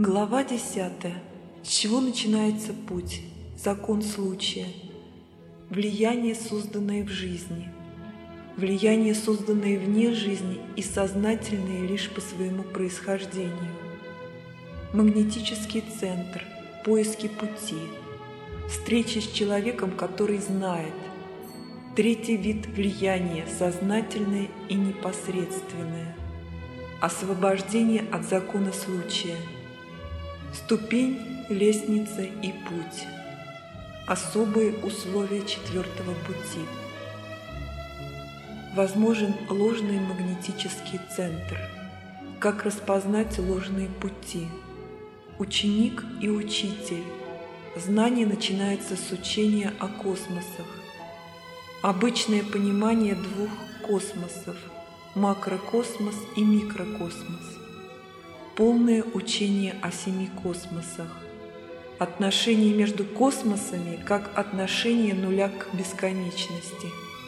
Глава 10. С чего начинается путь? Закон случая. Влияние, созданное в жизни. Влияние, созданное вне жизни и сознательное лишь по своему происхождению. Магнетический центр. Поиски пути. Встреча с человеком, который знает. Третий вид влияния – сознательное и непосредственное. Освобождение от закона случая. Ступень, лестница и путь. Особые условия четвертого пути. Возможен ложный магнетический центр. Как распознать ложные пути? Ученик и учитель. Знание начинается с учения о космосах. Обычное понимание двух космосов – макрокосмос и микрокосмос. Полное учение о 7 космосах. Отношение между космосами как отношение нуля к бесконечности.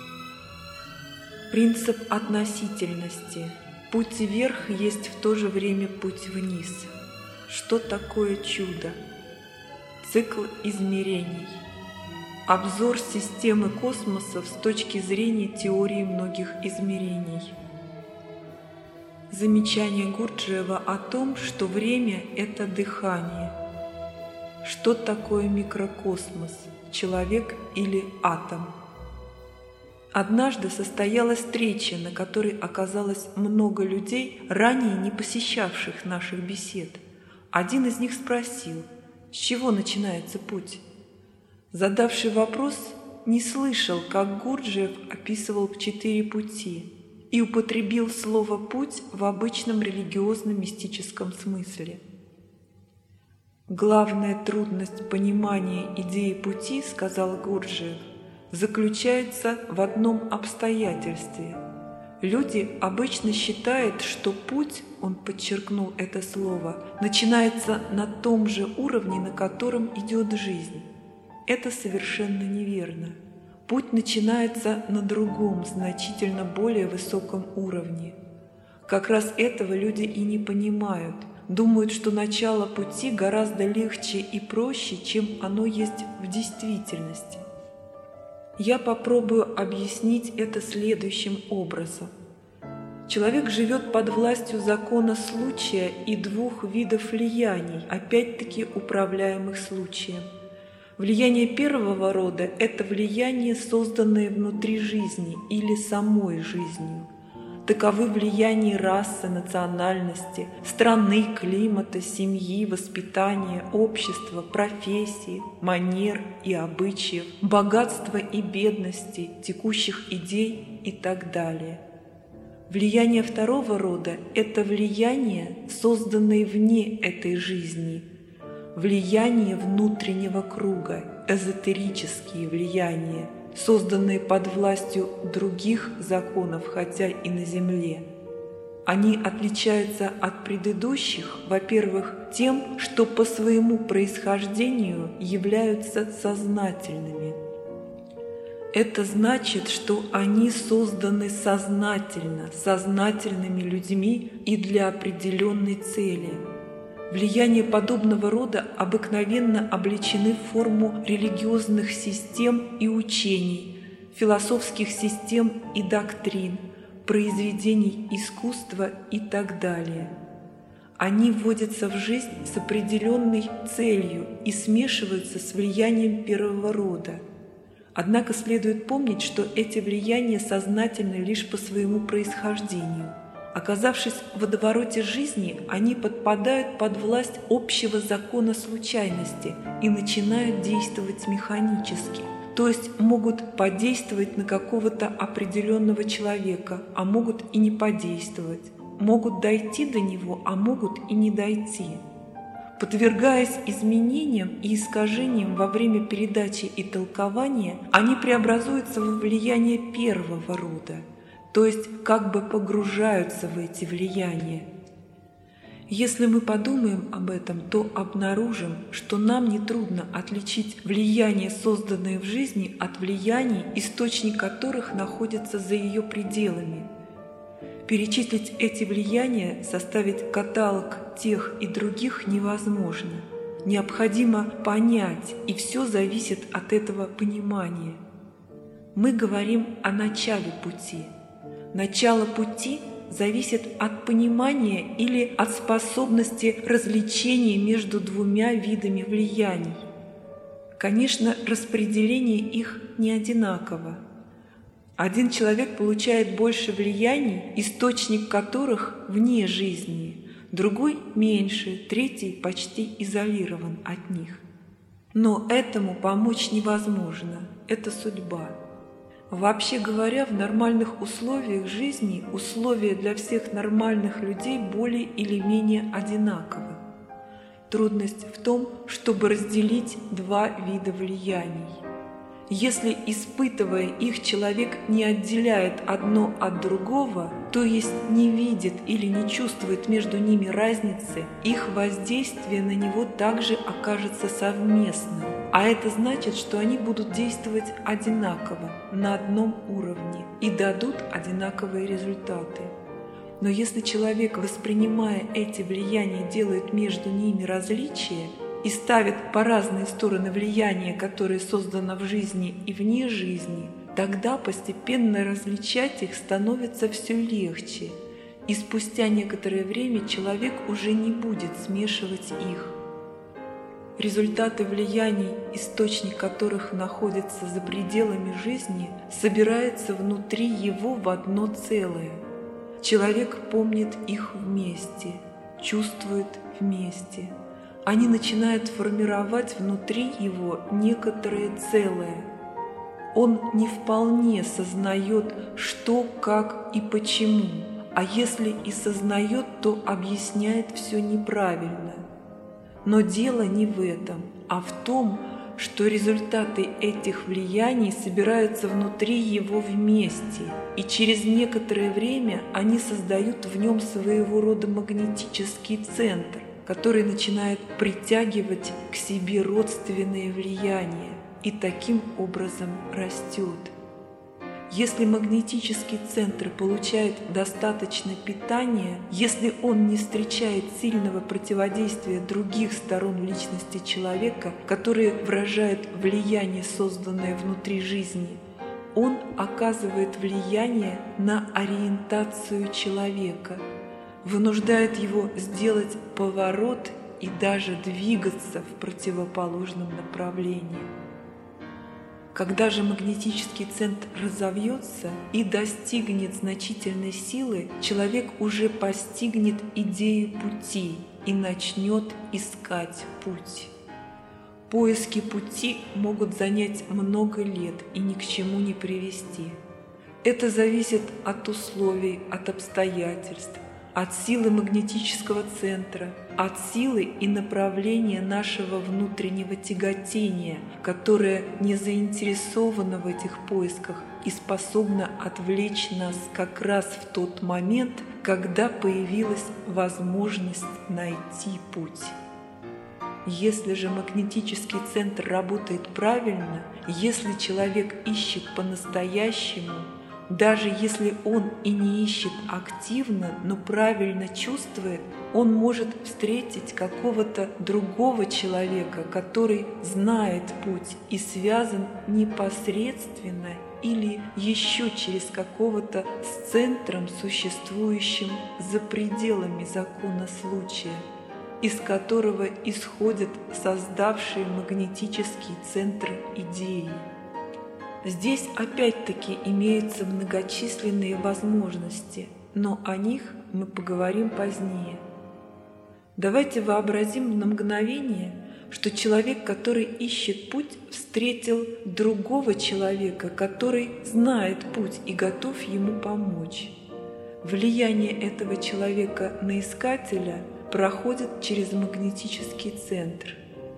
Принцип относительности. Путь вверх есть в то же время путь вниз. Что такое чудо? Цикл измерений. Обзор системы космосов с точки зрения теории многих измерений. Замечание Гурджиева о том, что время – это дыхание. Что такое микрокосмос, человек или атом? Однажды состоялась встреча, на которой оказалось много людей, ранее не посещавших наших бесед. Один из них спросил, с чего начинается путь? Задавший вопрос не слышал, как Гурджиев описывал 4 пути и употребил слово «путь» в обычном религиозно-мистическом смысле. «Главная трудность понимания идеи пути, — сказал Гурджиев, — заключается в одном обстоятельстве. Люди обычно считают, что путь, — он подчеркнул это слово, — начинается на том же уровне, на котором идет жизнь. Это совершенно неверно. Путь начинается на другом, значительно более высоком уровне. Как раз этого люди и не понимают. Думают, что начало пути гораздо легче и проще, чем оно есть в действительности. Я попробую объяснить это следующим образом. Человек живет под властью закона случая и 2 видов влияний, опять-таки управляемых случаем. Влияние первого рода – это влияние, созданное внутри жизни или самой жизнью. Таковы влияния расы, национальности, страны, климата, семьи, воспитания, общества, профессии, манер и обычаев, богатства и бедности, текущих идей и так далее. Влияние второго рода – это влияние, созданное вне этой жизни, влияние внутреннего круга, эзотерические влияния, созданные под властью других законов, хотя и на Земле. Они отличаются от предыдущих, во-первых, тем, что по своему происхождению являются сознательными. Это значит, что они созданы сознательно, сознательными людьми и для определенной цели. Влияния подобного рода обыкновенно облечены в форму религиозных систем и учений, философских систем и доктрин, произведений искусства и так далее. Они вводятся в жизнь с определенной целью и смешиваются с влиянием первого рода. Однако следует помнить, что эти влияния сознательны лишь по своему происхождению. Оказавшись в водовороте жизни, они подпадают под власть общего закона случайности и начинают действовать механически, то есть могут подействовать на какого-то определенного человека, а могут и не подействовать, могут дойти до него, а могут и не дойти. Подвергаясь изменениям и искажениям во время передачи и толкования, они преобразуются во влияние первого рода, то есть как бы погружаются в эти влияния. Если мы подумаем об этом, то обнаружим, что нам нетрудно отличить влияние, созданное в жизни, от влияний, источник которых находится за ее пределами. Перечислить эти влияния, составить каталог тех и других невозможно. Необходимо понять, и все зависит от этого понимания. Мы говорим о начале пути. Начало пути зависит от понимания или от способности развлечения между двумя видами влияний. Конечно, распределение их не одинаково. Один человек получает больше влияний, источник которых вне жизни, другой меньше, третий почти изолирован от них. Но этому помочь невозможно, это судьба. Вообще говоря, в нормальных условиях жизни условия для всех нормальных людей более или менее одинаковы. Трудность в том, чтобы разделить два вида влияний. Если, испытывая их, человек не отделяет одно от другого, то есть не видит или не чувствует между ними разницы, их воздействие на него также окажется совместным. А это значит, что они будут действовать одинаково, на одном уровне и дадут одинаковые результаты. Но если человек, воспринимая эти влияния, делает между ними различия, и ставит по разные стороны влияния, которое создано в жизни и вне жизни, тогда постепенно различать их становится все легче, и спустя некоторое время человек уже не будет смешивать их. Результаты влияний, источник которых находится за пределами жизни, собираются внутри его в одно целое. Человек помнит их вместе, чувствует вместе. Они начинают формировать внутри его некоторое целое. Он не вполне сознает, что, как и почему, а если и сознает, то объясняет все неправильно. Но дело не в этом, а в том, что результаты этих влияний собираются внутри его вместе, и через некоторое время они создают в нем своего рода магнетический центр, который начинает притягивать к себе родственные влияния и таким образом растет. Если магнетический центр получает достаточно питания, если он не встречает сильного противодействия других сторон личности человека, которые выражают влияние, созданное внутри жизни, он оказывает влияние на ориентацию человека, вынуждает его сделать поворот и даже двигаться в противоположном направлении. Когда же магнетический центр разовьется и достигнет значительной силы, человек уже постигнет идею пути и начнет искать путь. Поиски пути могут занять много лет и ни к чему не привести. Это зависит от условий, от обстоятельств, от силы магнетического центра, от силы и направления нашего внутреннего тяготения, которое не заинтересовано в этих поисках и способно отвлечь нас как раз в тот момент, когда появилась возможность найти путь. Если же магнетический центр работает правильно, если человек ищет по-настоящему, даже если он и не ищет активно, но правильно чувствует, он может встретить какого-то другого человека, который знает путь и связан непосредственно или еще через какого-то с центром, существующим за пределами закона случая, из которого исходят создавшие магнетический центр идеи. Здесь опять-таки имеются многочисленные возможности, но о них мы поговорим позднее. Давайте вообразим на мгновение, что человек, который ищет путь, встретил другого человека, который знает путь и готов ему помочь. Влияние этого человека на искателя проходит через магнетический центр.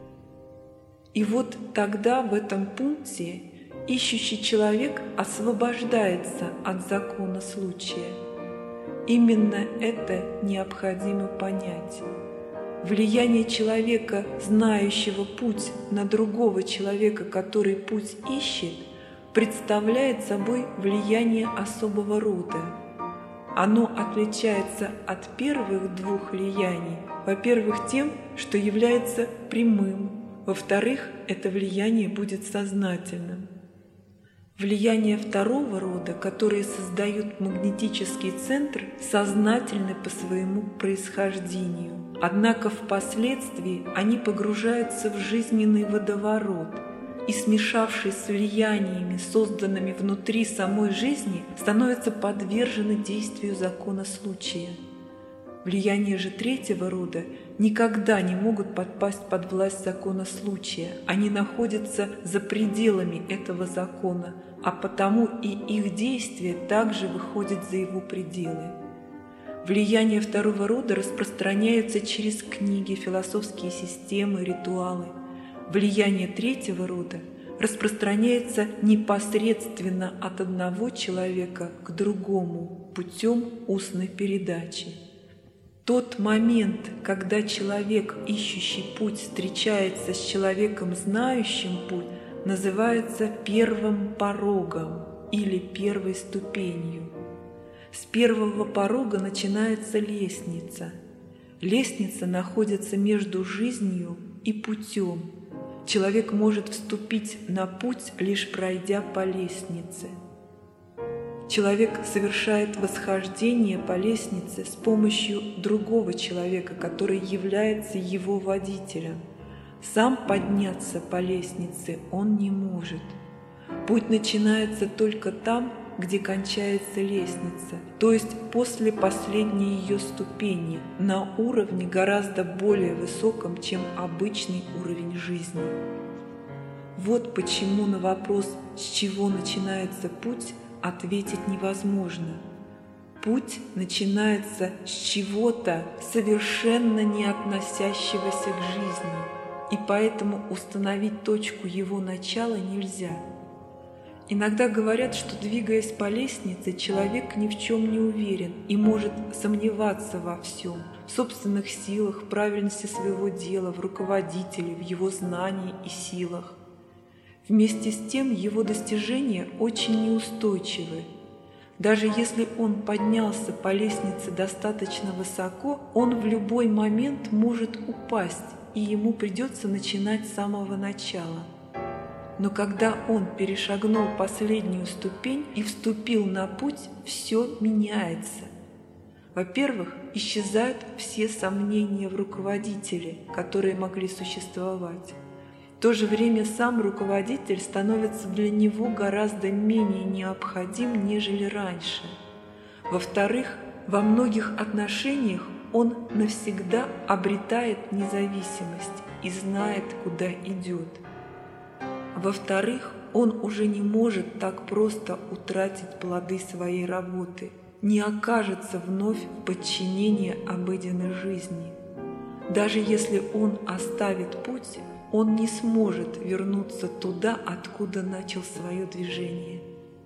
И вот тогда в этом пункте ищущий человек освобождается от закона случая. Именно это необходимо понять. Влияние человека, знающего путь, на другого человека, который путь ищет, представляет собой влияние особого рода. Оно отличается от первых двух влияний, во-первых, тем, что является прямым, во-вторых, это влияние будет сознательным. Влияния второго рода, которые создают магнетический центр, сознательны по своему происхождению. Однако впоследствии они погружаются в жизненный водоворот и, смешавшись с влияниями, созданными внутри самой жизни, становятся подвержены действию закона случая. Влияния же третьего рода никогда не могут подпасть под власть закона случая. Они находятся за пределами этого закона, а потому и их действия также выходят за его пределы. Влияния второго рода распространяются через книги, философские системы, ритуалы. Влияние третьего рода распространяется непосредственно от одного человека к другому путем устной передачи. Тот момент, когда человек, ищущий путь, встречается с человеком, знающим путь, называется первым порогом или первой ступенью. С первого порога начинается лестница. Лестница находится между жизнью и путем. Человек может вступить на путь, лишь пройдя по лестнице. Человек совершает восхождение по лестнице с помощью другого человека, который является его водителем. Сам подняться по лестнице он не может. Путь начинается только там, где кончается лестница, то есть после последней ее ступени, на уровне гораздо более высоком, чем обычный уровень жизни. Вот почему на вопрос, с чего начинается путь, ответить невозможно. Путь начинается с чего-то совершенно не относящегося к жизни, и поэтому установить точку его начала нельзя. Иногда говорят, что, двигаясь по лестнице, человек ни в чем не уверен и может сомневаться во всем, в собственных силах, в правильности своего дела, в руководителе, в его знании и силах. Вместе с тем его достижения очень неустойчивы. Даже если он поднялся по лестнице достаточно высоко, он в любой момент может упасть, и ему придется начинать с самого начала. Но когда он перешагнул последнюю ступень и вступил на путь, все меняется. Во-первых, исчезают все сомнения в руководителе, которые могли существовать. В то же время сам руководитель становится для него гораздо менее необходим, нежели раньше. Во-вторых, во многих отношениях он навсегда обретает независимость и знает, куда идет. Во-вторых, он уже не может так просто утратить плоды своей работы, не окажется вновь в подчинении обыденной жизни. Даже если он оставит путь, он не сможет вернуться туда, откуда начал свое движение.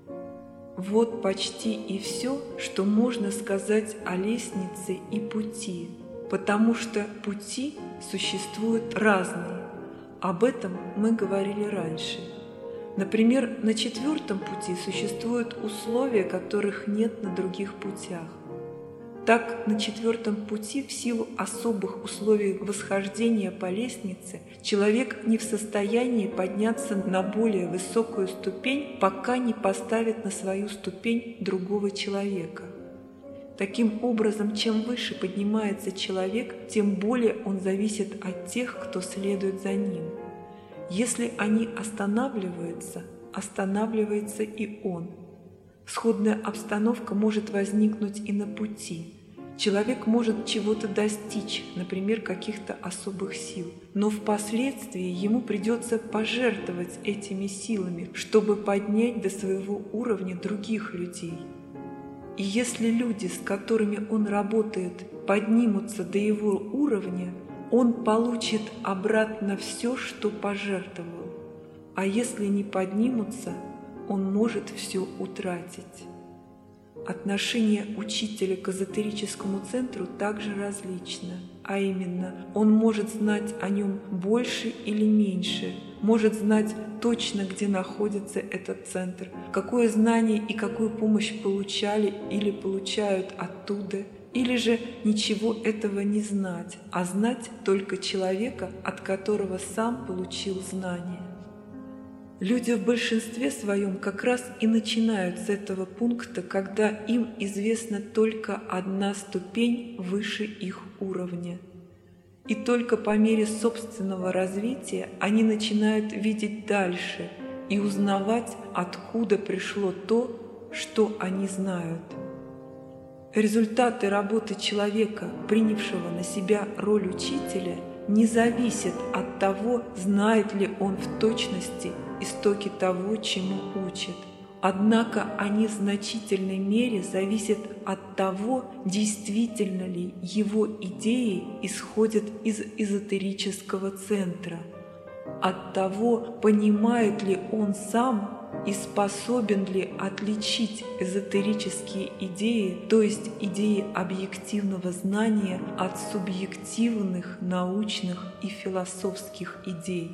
Вот почти и все, что можно сказать о лестнице и пути, потому что пути существуют разные. Об этом мы говорили раньше. Например, на четвертом пути существуют условия, которых нет на других путях. Так, на четвертом пути, в силу особых условий восхождения по лестнице, человек не в состоянии подняться на более высокую ступень, пока не поставит на свою ступень другого человека. Таким образом, чем выше поднимается человек, тем более он зависит от тех, кто следует за ним. Если они останавливаются, останавливается и он. Сходная обстановка может возникнуть и на пути. Человек может чего-то достичь, например, каких-то особых сил, но впоследствии ему придется пожертвовать этими силами, чтобы поднять до своего уровня других людей. И если люди, с которыми он работает, поднимутся до его уровня, он получит обратно все, что пожертвовал. А если не поднимутся, он может все утратить. Отношение учителя к эзотерическому центру также различно. а именно, он может знать о нем больше или меньше, может знать точно, где находится этот центр, какое знание и какую помощь получали или получают оттуда, или же ничего этого не знать, а знать только человека, от которого сам получил знание. Люди в большинстве своем как раз и начинают с этого пункта, когда им известна только одна ступень выше их уровня. И только по мере собственного развития они начинают видеть дальше и узнавать, откуда пришло то, что они знают. Результаты работы человека, принявшего на себя роль учителя, не зависят от того, знает ли он в точности истоки того, чему учит. Однако они в значительной мере зависят от того, действительно ли его идеи исходят из эзотерического центра, от того, понимает ли он сам и способен ли отличить эзотерические идеи, то есть идеи объективного знания, от субъективных, научных и философских идей.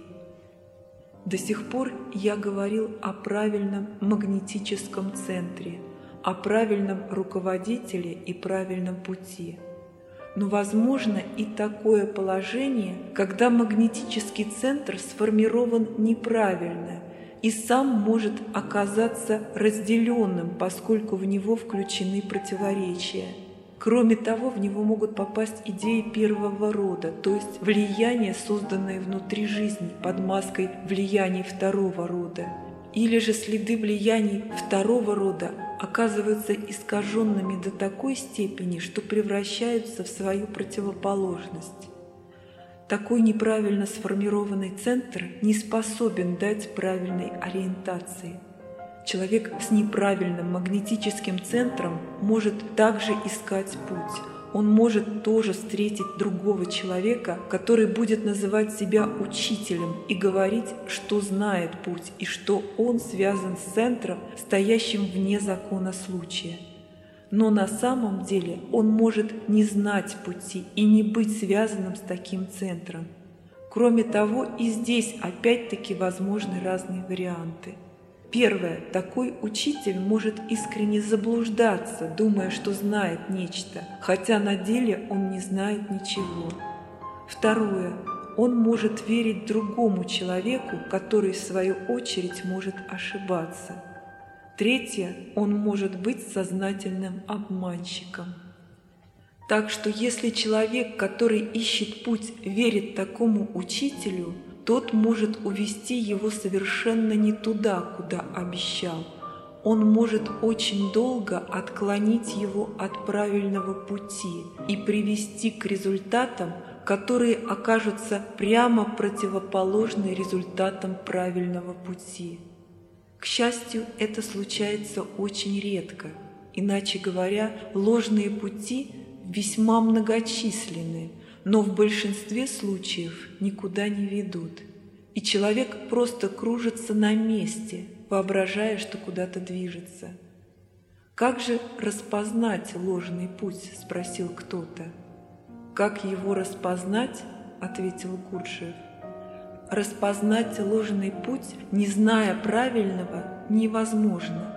До сих пор я говорил о правильном магнетическом центре, о правильном руководителе и правильном пути. Но возможно и такое положение, когда магнетический центр сформирован неправильно и сам может оказаться разделенным, поскольку в него включены противоречия. Кроме того, в него могут попасть идеи первого рода, то есть влияния, созданные внутри жизни под маской влияний второго рода. Или же следы влияний второго рода оказываются искаженными до такой степени, что превращаются в свою противоположность. Такой неправильно сформированный центр не способен дать правильной ориентации. Человек с неправильным магнетическим центром может также искать путь. Он может тоже встретить другого человека, который будет называть себя учителем и говорить, что знает путь и что он связан с центром, стоящим вне закона случая. Но на самом деле он может не знать пути и не быть связанным с таким центром. Кроме того, и здесь опять-таки возможны разные варианты. Первое. Такой учитель может искренне заблуждаться, думая, что знает нечто, хотя на деле он не знает ничего. Второе. Он может верить другому человеку, который в свою очередь может ошибаться. Третье. Он может быть сознательным обманщиком. Так что если человек, который ищет путь, верит такому учителю, тот может увести его совершенно не туда, куда обещал. Он может очень долго отклонить его от правильного пути и привести к результатам, которые окажутся прямо противоположны результатам правильного пути. К счастью, это случается очень редко. Иначе говоря, ложные пути весьма многочисленны, но в большинстве случаев никуда не ведут. И человек просто кружится на месте, воображая, что куда-то движется. «Как же распознать ложный путь?» – спросил кто-то. «Как его распознать?» – ответил Гурджиев. «Распознать ложный путь, не зная правильного, невозможно.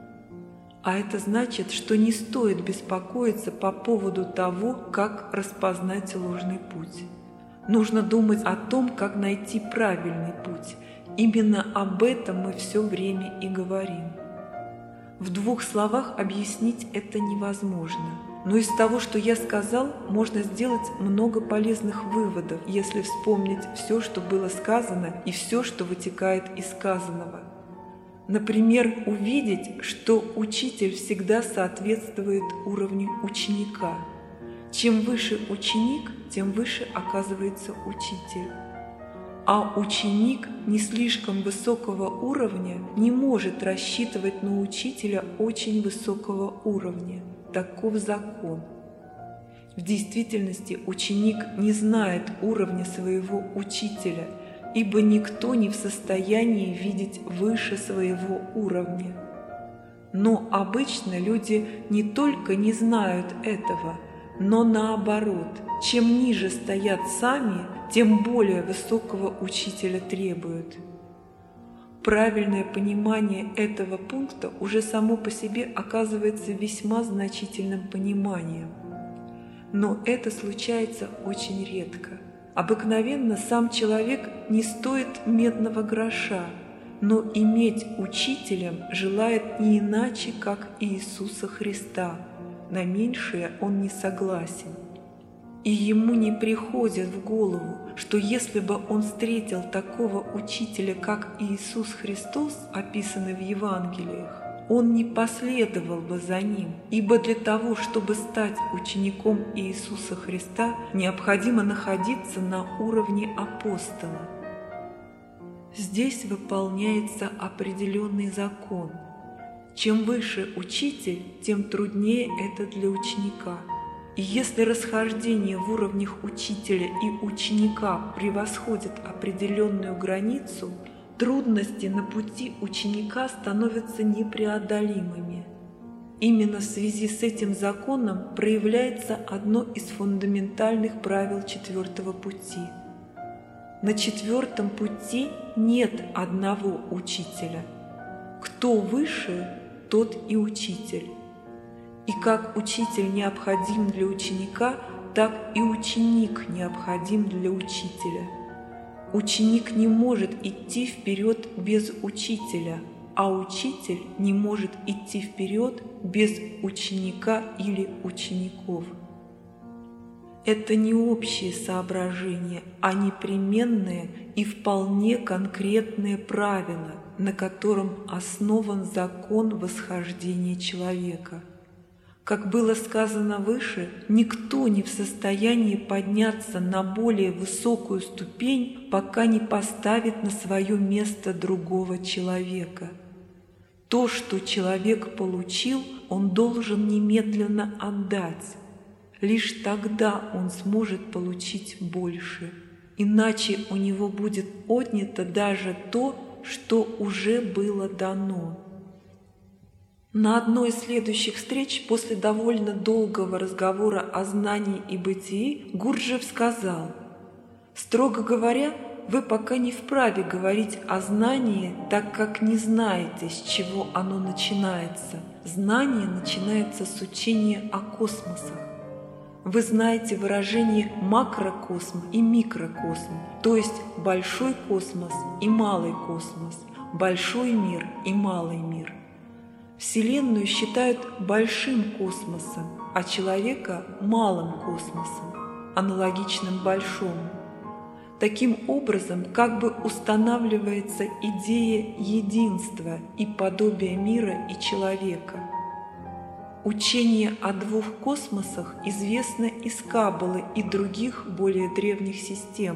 А это значит, что не стоит беспокоиться по поводу того, как распознать ложный путь. Нужно думать о том, как найти правильный путь. Именно об этом мы все время и говорим. В двух словах объяснить это невозможно. Но из того, что я сказал, можно сделать много полезных выводов, если вспомнить все, что было сказано, и все, что вытекает из сказанного. Например, увидеть, что учитель всегда соответствует уровню ученика. Чем выше ученик, тем выше оказывается учитель. А ученик не слишком высокого уровня не может рассчитывать на учителя очень высокого уровня. Таков закон. В действительности ученик не знает уровня своего учителя, ибо никто не в состоянии видеть выше своего уровня. Но обычно люди не только не знают этого, но наоборот, чем ниже стоят сами, тем более высокого учителя требуют. Правильное понимание этого пункта уже само по себе оказывается весьма значительным пониманием. Но это случается очень редко. Обыкновенно сам человек не стоит медного гроша, но иметь учителем желает не иначе, как Иисуса Христа. На меньшее он не согласен. И ему не приходит в голову, что если бы он встретил такого учителя, как Иисус Христос, описанный в Евангелиях, он не последовал бы за ним, ибо для того, чтобы стать учеником Иисуса Христа, необходимо находиться на уровне апостола. Здесь выполняется определенный закон. Чем выше учитель, тем труднее это для ученика. И если расхождение в уровнях учителя и ученика превосходит определенную границу, трудности на пути ученика становятся непреодолимыми. Именно в связи с этим законом проявляется одно из фундаментальных правил четвертого пути. На четвертом пути нет одного учителя. Кто выше, тот и учитель. И как учитель необходим для ученика, так и ученик необходим для учителя. Ученик не может идти вперед без учителя, а учитель не может идти вперед без ученика или учеников. Это не общие соображения, а непременные и вполне конкретные правила, на котором основан закон восхождения человека. Как было сказано выше, никто не в состоянии подняться на более высокую ступень, пока не поставит на свое место другого человека. То, что человек получил, он должен немедленно отдать. Лишь тогда он сможет получить больше. Иначе у него будет отнято даже то, что уже было дано. На одной из следующих встреч, после довольно долгого разговора о знании и бытии, Гурджиев сказал: «Строго говоря, вы пока не вправе говорить о знании, так как не знаете, с чего оно начинается. Знание начинается с учения о космосах. Вы знаете выражение макрокосм и микрокосм, то есть большой космос и малый космос, большой мир и малый мир. Вселенную считают большим космосом, а человека – малым космосом, аналогичным большому. Таким образом, как бы устанавливается идея единства и подобия мира и человека. Учение о двух космосах известно из Каббалы и других более древних систем.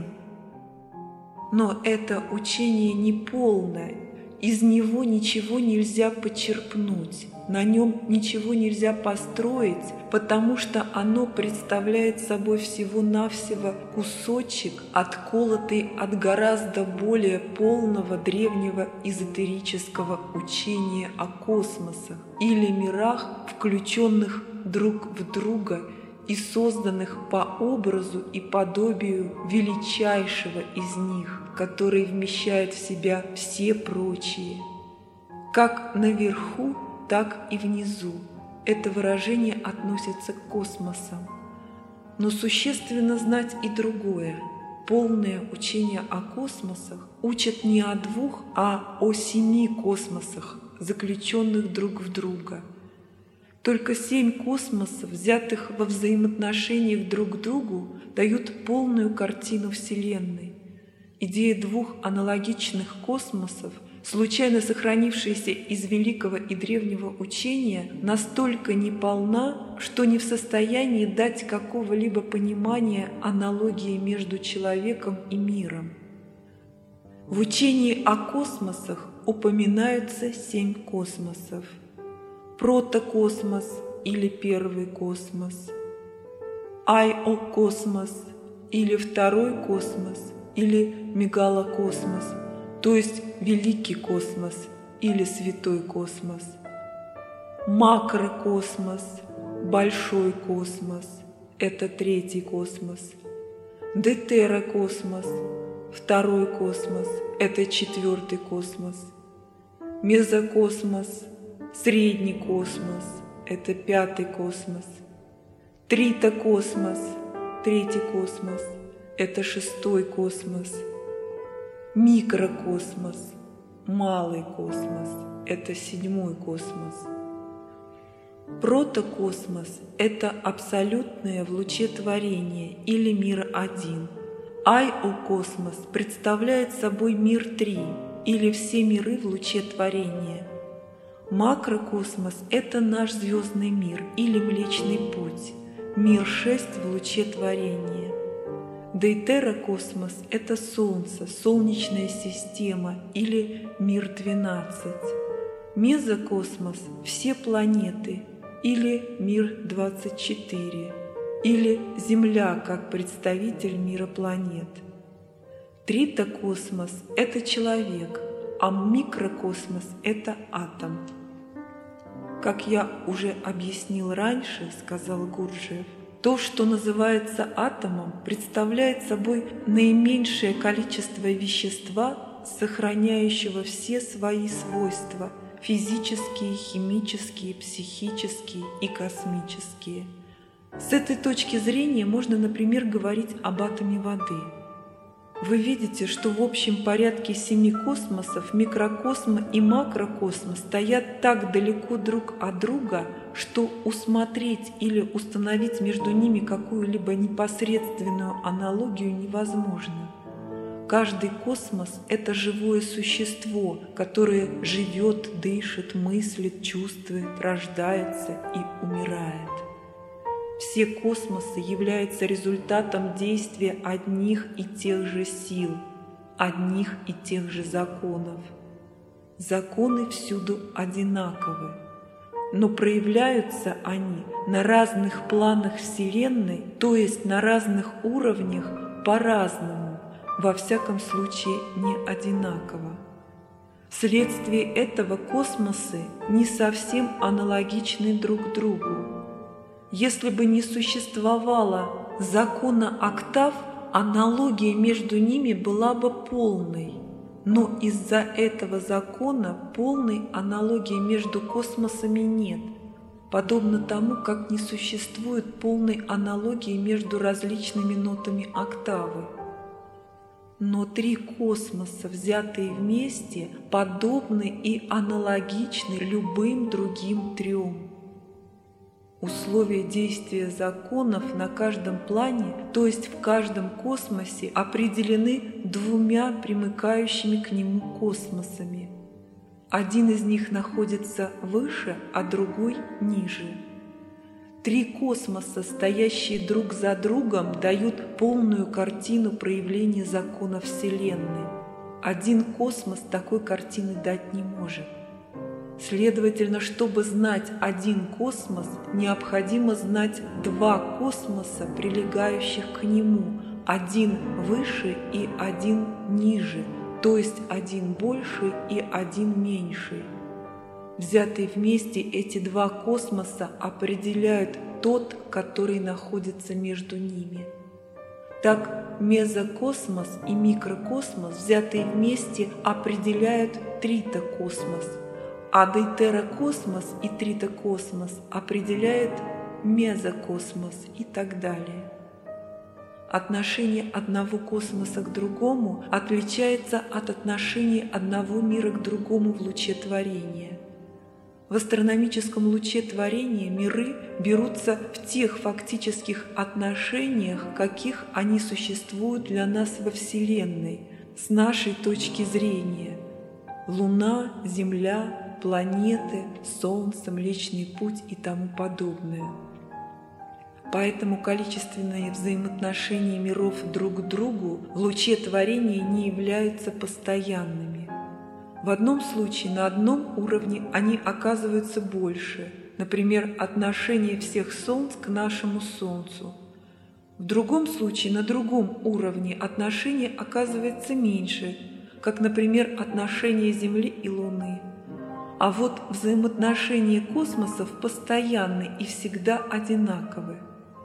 Но это учение неполное, из него ничего нельзя почерпнуть, на нем ничего нельзя построить, потому что оно представляет собой всего-навсего кусочек, отколотый от гораздо более полного древнего эзотерического учения о космосах или мирах, включенных друг в друга и созданных по образу и подобию величайшего из них, который вмещает в себя все прочие. Как наверху, так и внизу. Это выражение относится к космосам. Но существенно знать и другое. Полное учение о космосах учат не о двух, а о 7 космосах, заключенных друг в друга. Только 7 космосов, взятых во взаимоотношениях друг к другу, дают полную картину Вселенной. Идея 2 аналогичных космосов, случайно сохранившаяся из великого и древнего учения, настолько неполна, что не в состоянии дать какого-либо понимания аналогии между человеком и миром. В учении о космосах упоминаются 7 космосов. Протокосмос или первый космос, айокосмос или второй космос или мегалокосмос, то есть великий космос или святой космос, макрокосмос, большой космос, – это третий космос. Дейтерокосмос – второй космос – это четвертый космос. Мезокосмос – средний космос – это пятый космос. Тритокосмос – третий космос – это шестой космос. Микрокосмос – малый космос – это седьмой космос. Протокосмос – это абсолютное в луче творения или мир один. Айокосмос представляет собой мир 3 или все миры в луче творения. Макрокосмос – это наш звездный мир или Млечный Путь, мир 6 в луче творения. Дейтерокосмос – это Солнце, Солнечная система или мир 12. Мезокосмос – все планеты или мир 24, или Земля как представитель мира планет. Тритокосмос – это человек, а микрокосмос – это атом. Как я уже объяснил раньше, сказал Гурджиев, то, что называется атомом, представляет собой наименьшее количество вещества, сохраняющего все свои свойства – физические, химические, психические и космические. С этой точки зрения можно, например, говорить об атоме воды. Вы видите, что в общем порядке 7 космосов микрокосм и макрокосм стоят так далеко друг от друга, что усмотреть или установить между ними какую-либо непосредственную аналогию невозможно. Каждый космос – это живое существо, которое живет, дышит, мыслит, чувствует, рождается и умирает. Все космосы являются результатом действия одних и тех же сил, одних и тех же законов. Законы всюду одинаковы, но проявляются они на разных планах Вселенной, то есть на разных уровнях по-разному, во всяком случае не одинаково. Вследствие этого космосы не совсем аналогичны друг другу. Если бы не существовало закона октав, аналогия между ними была бы полной. Но из-за этого закона полной аналогии между космосами нет, подобно тому, как не существует полной аналогии между различными нотами октавы. Но 3 космоса, взятые вместе, подобны и аналогичны любым другим 3. Условия действия законов на каждом плане, то есть в каждом космосе, определены 2 примыкающими к нему космосами. Один из них находится выше, а другой ниже. 3 космоса, стоящие друг за другом, дают полную картину проявления закона Вселенной. Один космос такой картины дать не может. Следовательно, чтобы знать один космос, необходимо знать 2 космоса, прилегающих к нему, один выше и один ниже, то есть один больше и один меньше. Взятые вместе эти 2 космоса определяют тот, который находится между ними. Так мезокосмос и микрокосмос, взятые вместе, определяют тритокосмос, а дейтерокосмос и тритокосмос определяют мезокосмос и так далее. Отношение одного космоса к другому отличается от отношения одного мира к другому в луче творения. В астрономическом луче творения миры берутся в тех фактических отношениях, каких они существуют для нас во Вселенной, с нашей точки зрения. Луна, Земля, планеты, Солнце, Млечный Путь и тому подобное. Поэтому количественные взаимоотношения миров друг к другу в луче творения не являются постоянными. В одном случае на одном уровне они оказываются больше, например, отношение всех Солнц к нашему Солнцу. В другом случае на другом уровне отношение оказывается меньше, как, например, отношение Земли и Луны. А вот взаимоотношения космосов постоянны и всегда одинаковы.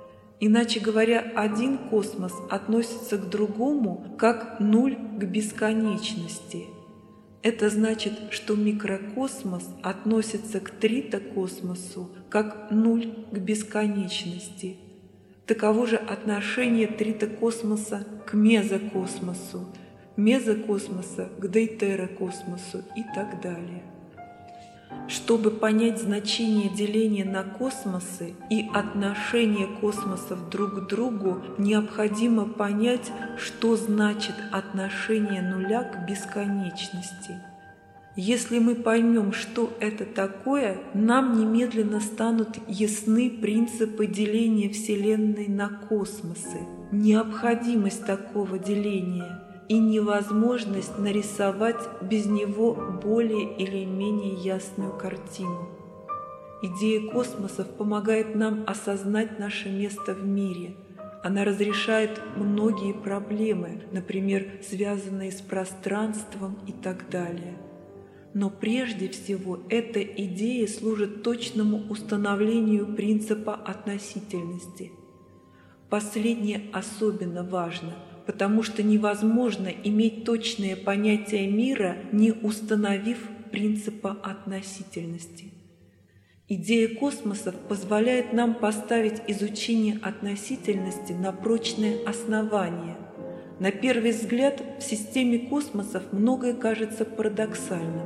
Иначе говоря, один космос относится к другому как нуль к бесконечности. Это значит, что микрокосмос относится к тритокосмосу как нуль к бесконечности. Таково же отношение тритокосмоса к мезокосмосу, мезокосмоса к дейтерокосмосу и так далее. Чтобы понять значение деления на космосы и отношение космосов друг к другу, необходимо понять, что значит отношение нуля к бесконечности. Если мы поймем, что это такое, нам немедленно станут ясны принципы деления Вселенной на космосы, необходимость такого деления и невозможность нарисовать без него более или менее ясную картину. Идея космосов помогает нам осознать наше место в мире. Она разрешает многие проблемы, например, связанные с пространством и так далее. Но прежде всего эта идея служит точному установлению принципа относительности. Последнее особенно важно, потому что невозможно иметь точное понятие мира, не установив принципа относительности. Идея космосов позволяет нам поставить изучение относительности на прочное основание. На первый взгляд в системе космосов многое кажется парадоксальным.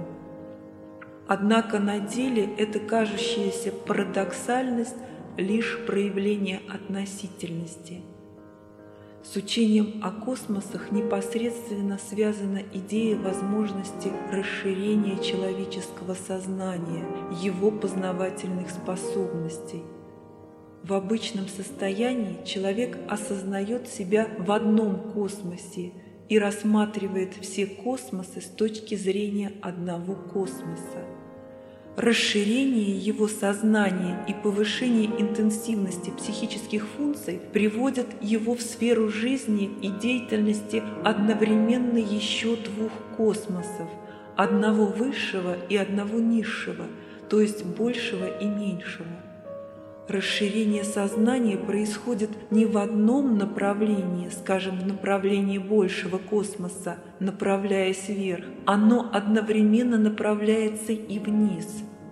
Однако на деле эта кажущаяся парадоксальность – лишь проявление относительности. С учением о космосах непосредственно связана идея возможности расширения человеческого сознания, его познавательных способностей. В обычном состоянии человек осознает себя в одном космосе и рассматривает все космосы с точки зрения одного космоса. Расширение его сознания и повышение интенсивности психических функций приводят его в сферу жизни и деятельности одновременно еще двух космосов, одного высшего и одного низшего, то есть большего и меньшего. Расширение сознания происходит не в одном направлении, скажем, в направлении большего космоса, направляясь вверх, оно одновременно направляется и вниз.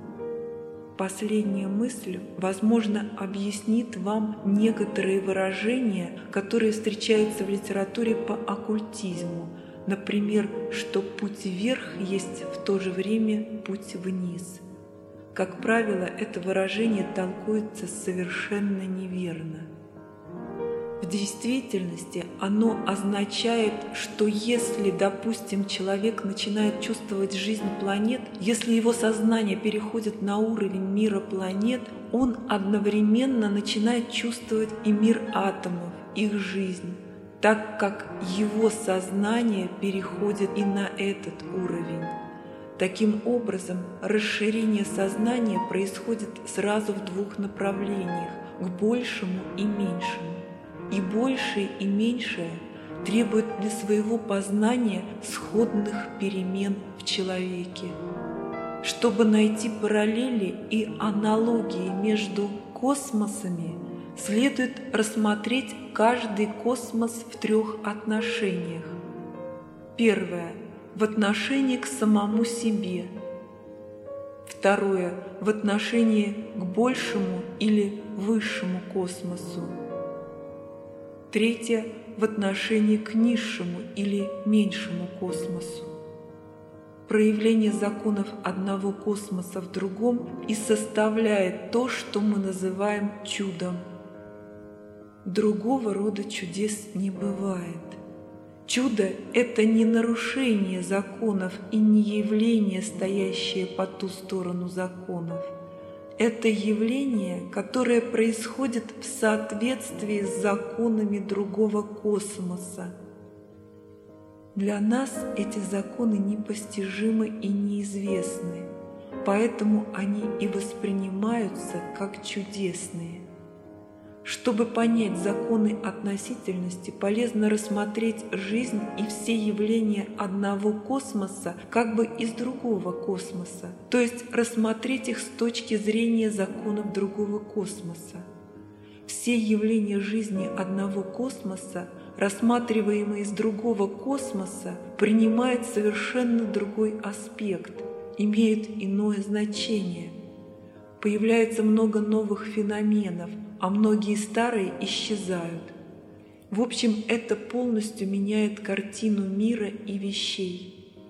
Последняя мысль, возможно, объяснит вам некоторые выражения, которые встречаются в литературе по оккультизму, например, что путь вверх есть в то же время путь вниз. Как правило, это выражение толкуется совершенно неверно. В действительности оно означает, что если, допустим, человек начинает чувствовать жизнь планет, если его сознание переходит на уровень мира планет, он одновременно начинает чувствовать и мир атомов, их жизнь, так как его сознание переходит и на этот уровень. Таким образом, расширение сознания происходит сразу в двух направлениях – к большему и меньшему. И большее и меньшее требуют для своего познания сходных перемен в человеке. Чтобы найти параллели и аналогии между космосами, следует рассмотреть каждый космос в трех отношениях. Первое – в отношении к самому себе. Второе – в отношении к большему или высшему космосу. Третье – в отношении к низшему или меньшему космосу. Проявление законов одного космоса в другом и составляет то, что мы называем чудом. Другого рода чудес не бывает. Чудо – это не нарушение законов и не явление, стоящее по ту сторону законов. Это явление, которое происходит в соответствии с законами другого космоса. Для нас эти законы непостижимы и неизвестны, поэтому они и воспринимаются как чудесные. Чтобы понять законы относительности, полезно рассмотреть жизнь и все явления одного космоса как бы из другого космоса, то есть рассмотреть их с точки зрения законов другого космоса. В все явления жизни одного космоса, рассматриваемые из другого космоса, принимают совершенно другой аспект, имеют иное значение. Появляется много новых феноменов, а многие старые исчезают. В общем, это полностью меняет картину мира и вещей.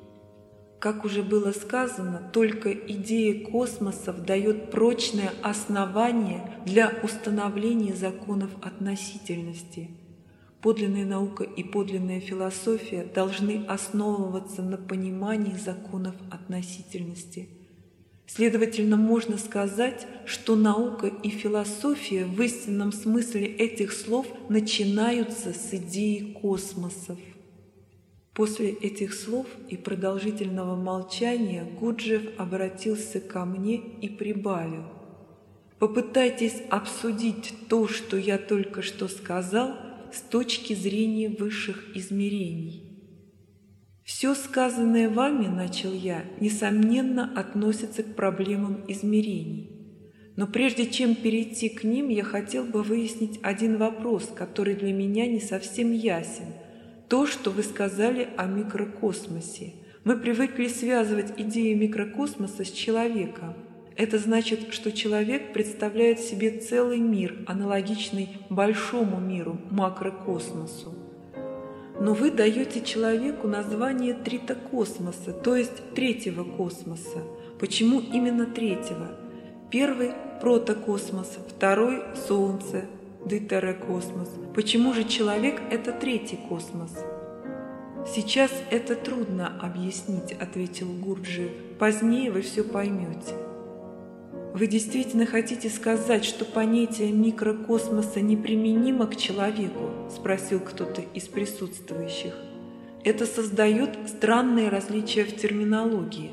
Как уже было сказано, только идея космосов дает прочное основание для установления законов относительности. Подлинная наука и подлинная философия должны основываться на понимании законов относительности. Следовательно, можно сказать, что наука и философия в истинном смысле этих слов начинаются с идеи космосов. После этих слов и продолжительного молчания Гурджиев обратился ко мне и прибавил: «Попытайтесь обсудить то, что я только что сказал, с точки зрения высших измерений». «Все сказанное вами, — начал я, — несомненно относится к проблемам измерений. Но прежде чем перейти к ним, я хотел бы выяснить один вопрос, который для меня не совсем ясен. То, что вы сказали о микрокосмосе. Мы привыкли связывать идею микрокосмоса с человеком. Это значит, что человек представляет себе целый мир, аналогичный большому миру, макрокосмосу. Но вы даете человеку название тритокосмоса, то есть третьего космоса. Почему именно третьего? Первый – протокосмос, второй – Солнце, дейтерокосмос. Почему же человек – это третий космос? «Сейчас это трудно объяснить», – ответил Гурджиев. «Позднее вы все поймете». «Вы действительно хотите сказать, что понятие микрокосмоса неприменимо к человеку?» – спросил кто-то из присутствующих. «Это создает странные различия в терминологии».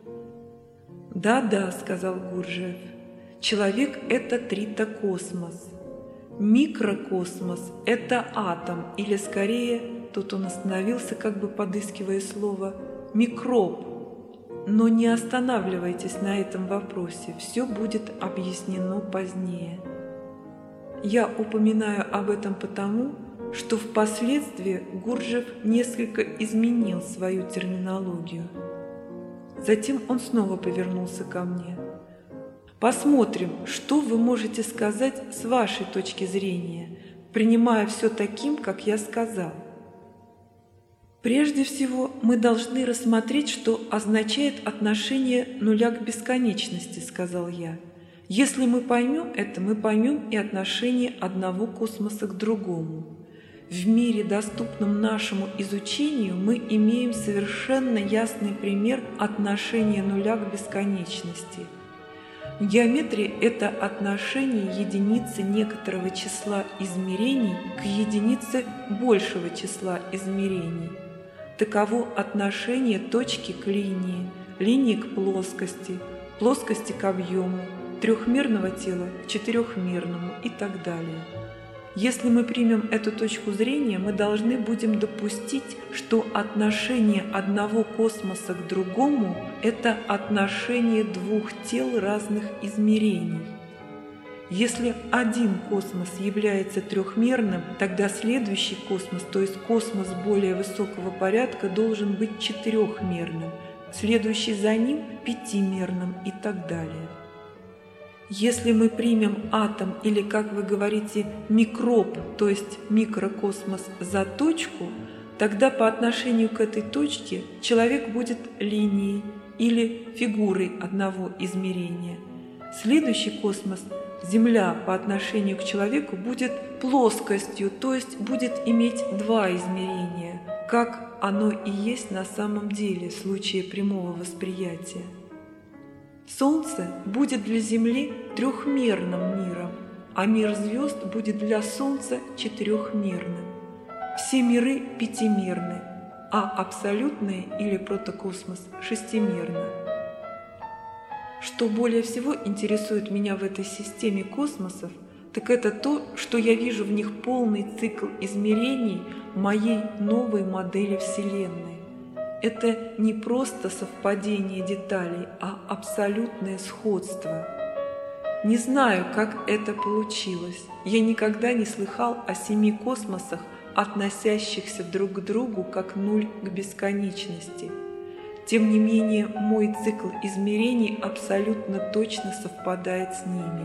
«Да-да», – сказал Гурджиев, – «человек – это тритокосмос. Микрокосмос – это атом, или скорее, тут он остановился, как бы подыскивая слово, микроб. Но не останавливайтесь на этом вопросе, все будет объяснено позднее. Я упоминаю об этом потому, что впоследствии Гурджиев несколько изменил свою терминологию. Затем он снова повернулся ко мне. «Посмотрим, что вы можете сказать с вашей точки зрения, принимая все таким, как я сказал». Прежде всего, мы должны рассмотреть, что означает отношение нуля к бесконечности, сказал я. Если мы поймем это, мы поймем и отношение одного космоса к другому. В мире, доступном нашему изучению, мы имеем совершенно ясный пример отношения нуля к бесконечности. В геометрии это отношение единицы некоторого числа измерений к единице большего числа измерений. Таково отношение точки к линии, линии к плоскости, плоскости к объему, трехмерного тела к четырехмерному и так далее. Если мы примем эту точку зрения, мы должны будем допустить, что отношение одного космоса к другому – это отношение двух тел разных измерений. Если один космос является трехмерным, тогда следующий космос, то есть космос более высокого порядка, должен быть четырехмерным, следующий за ним – пятимерным и так далее. Если мы примем атом или, как вы говорите, микроб, то есть микрокосмос, за точку, тогда по отношению к этой точке человек будет линией или фигурой одного измерения. Следующий космос – Земля по отношению к человеку будет плоскостью, то есть будет иметь два измерения, как оно и есть на самом деле в случае прямого восприятия. Солнце будет для Земли трехмерным миром, а мир звезд будет для Солнца четырехмерным. Все миры пятимерны, а абсолютные или протокосмос шестимерны. Что более всего интересует меня в этой системе космосов, так это то, что я вижу в них полный цикл измерений моей новой модели Вселенной. Это не просто совпадение деталей, а абсолютное сходство. Не знаю, как это получилось. Я никогда не слыхал о 7 космосах, относящихся друг к другу как нуль к бесконечности. Тем не менее, мой цикл измерений абсолютно точно совпадает с ними.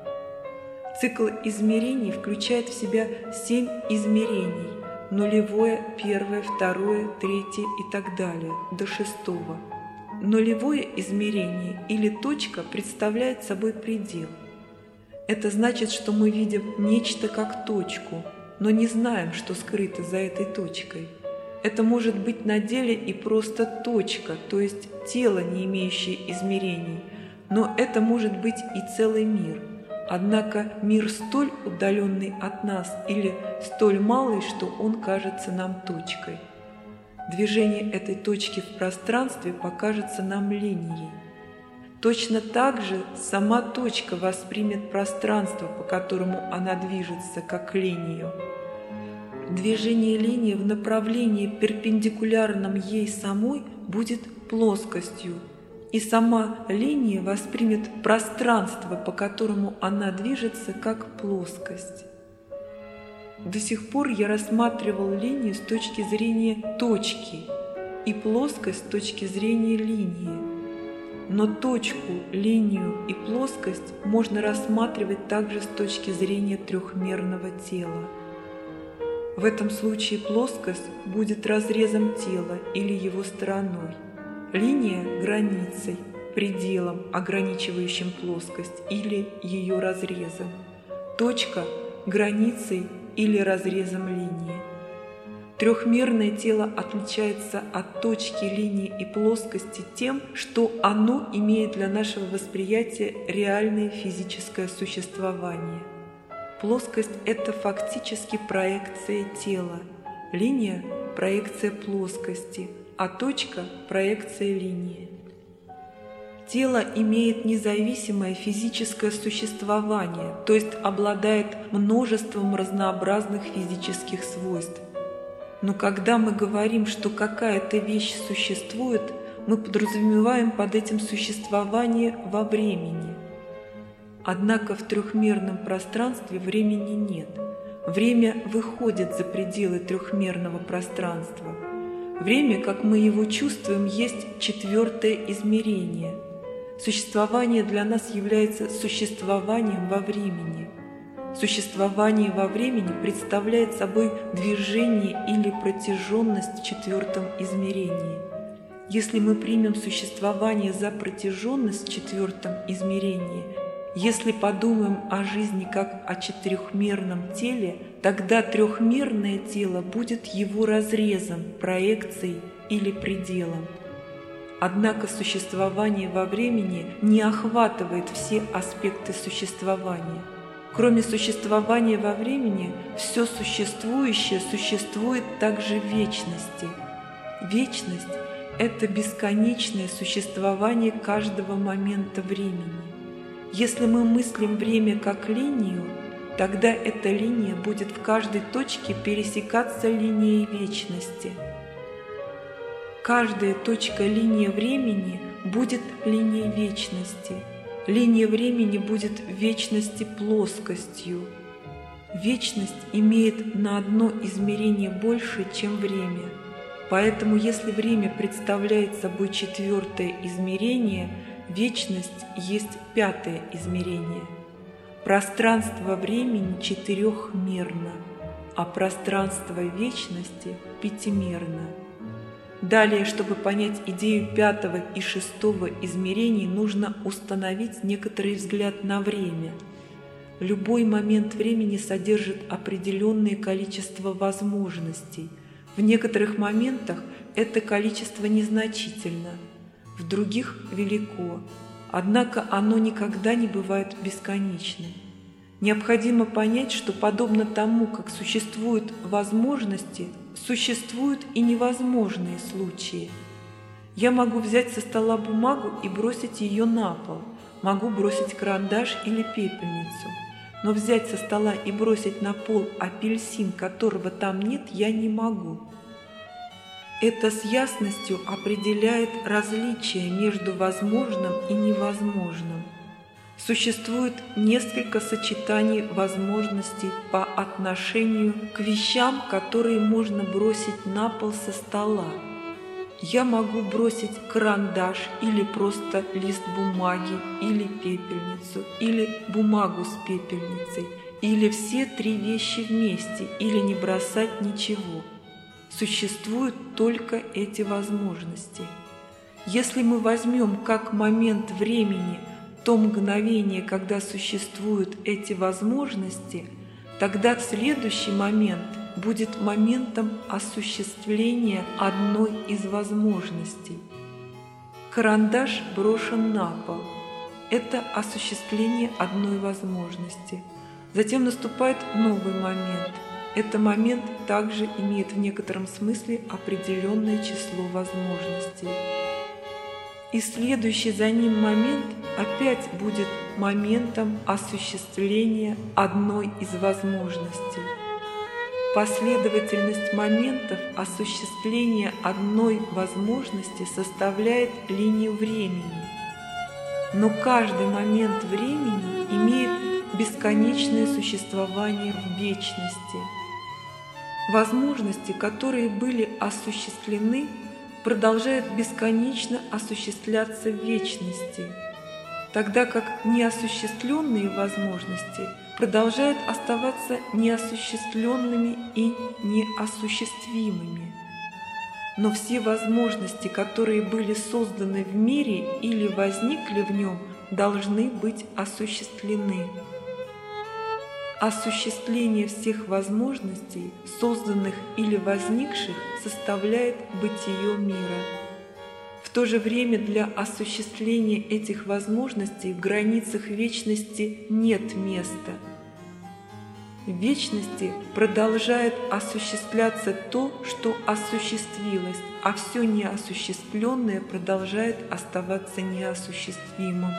Цикл измерений включает в себя 7 измерений – нулевое, первое, второе, третье и так далее, до 6-го. Нулевое измерение или точка представляет собой предел. Это значит, что мы видим нечто как точку, но не знаем, что скрыто за этой точкой. Это может быть на деле и просто точка, то есть тело, не имеющее измерений, но это может быть и целый мир. Однако мир столь удаленный от нас или столь малый, что он кажется нам точкой. Движение этой точки в пространстве покажется нам линией. Точно так же сама точка воспримет пространство, по которому она движется, как линию. Движение линии в направлении, перпендикулярном ей самой, будет плоскостью, и сама линия воспримет пространство, по которому она движется, как плоскость. До сих пор я рассматривал линию с точки зрения точки и плоскость с точки зрения линии. Но точку, линию и плоскость можно рассматривать также с точки зрения трехмерного тела. В этом случае плоскость будет разрезом тела или его стороной, линия – границей, пределом, ограничивающим плоскость или ее разрезом, точка – границей или разрезом линии. Трехмерное тело отличается от точки, линии и плоскости тем, что оно имеет для нашего восприятия реальное физическое существование. Плоскость – это фактически проекция тела, линия – проекция плоскости, а точка – проекция линии. Тело имеет независимое физическое существование, то есть обладает множеством разнообразных физических свойств. Но когда мы говорим, что какая-то вещь существует, мы подразумеваем под этим существование во времени. Однако в трехмерном пространстве времени нет. Время выходит за пределы трехмерного пространства. Время, как мы его чувствуем, есть четвертое измерение. Существование для нас является существованием во времени. Существование во времени представляет собой движение или протяженность в четвертом измерении. Если мы примем существование за протяженность в четвертом измерении, если подумаем о жизни как о четырехмерном теле, тогда трехмерное тело будет его разрезом, проекцией или пределом. Однако существование во времени не охватывает все аспекты существования. Кроме существования во времени, все существующее существует также в вечности. Вечность – это бесконечное существование каждого момента времени. Если мы мыслим время как линию, тогда эта линия будет в каждой точке пересекаться линией вечности. Каждая точка линии времени будет линией вечности. Линия времени будет в вечности плоскостью. Вечность имеет на одно измерение больше, чем время. Поэтому, если время представляет собой четвертое измерение, вечность есть пятое измерение. Пространство времени четырехмерно, а пространство вечности пятимерно. Далее, чтобы понять идею пятого и шестого измерений, нужно установить некоторый взгляд на время. Любой момент времени содержит определенное количество возможностей. В некоторых моментах это количество незначительно, в других велико, однако оно никогда не бывает бесконечным. Необходимо понять, что подобно тому, как существуют возможности, существуют и невозможные случаи. Я могу взять со стола бумагу и бросить ее на пол, могу бросить карандаш или пепельницу, но взять со стола и бросить на пол апельсин, которого там нет, я не могу. Это с ясностью определяет различие между возможным и невозможным. Существует несколько сочетаний возможностей по отношению к вещам, которые можно бросить на пол со стола. Я могу бросить карандаш или просто лист бумаги, или пепельницу, или бумагу с пепельницей, или все три вещи вместе, или не бросать ничего. Существуют только эти возможности. Если мы возьмем как момент времени то мгновение, когда существуют эти возможности, тогда следующий момент будет моментом осуществления одной из возможностей. Карандаш брошен на пол. Это осуществление одной возможности. Затем наступает новый момент. Этот момент также имеет в некотором смысле определенное число возможностей. И следующий за ним момент опять будет моментом осуществления одной из возможностей. Последовательность моментов осуществления одной возможности составляет линию времени. Но каждый момент времени имеет бесконечное существование в вечности. Возможности, которые были осуществлены, продолжают бесконечно осуществляться в вечности, тогда как неосуществленные возможности продолжают оставаться неосуществленными и неосуществимыми. Но все возможности, которые были созданы в мире или возникли в нем, должны быть осуществлены. Осуществление всех возможностей, созданных или возникших, составляет бытие мира. В то же время для осуществления этих возможностей в границах вечности нет места. В вечности продолжает осуществляться то, что осуществилось, а все неосуществленное продолжает оставаться неосуществимым.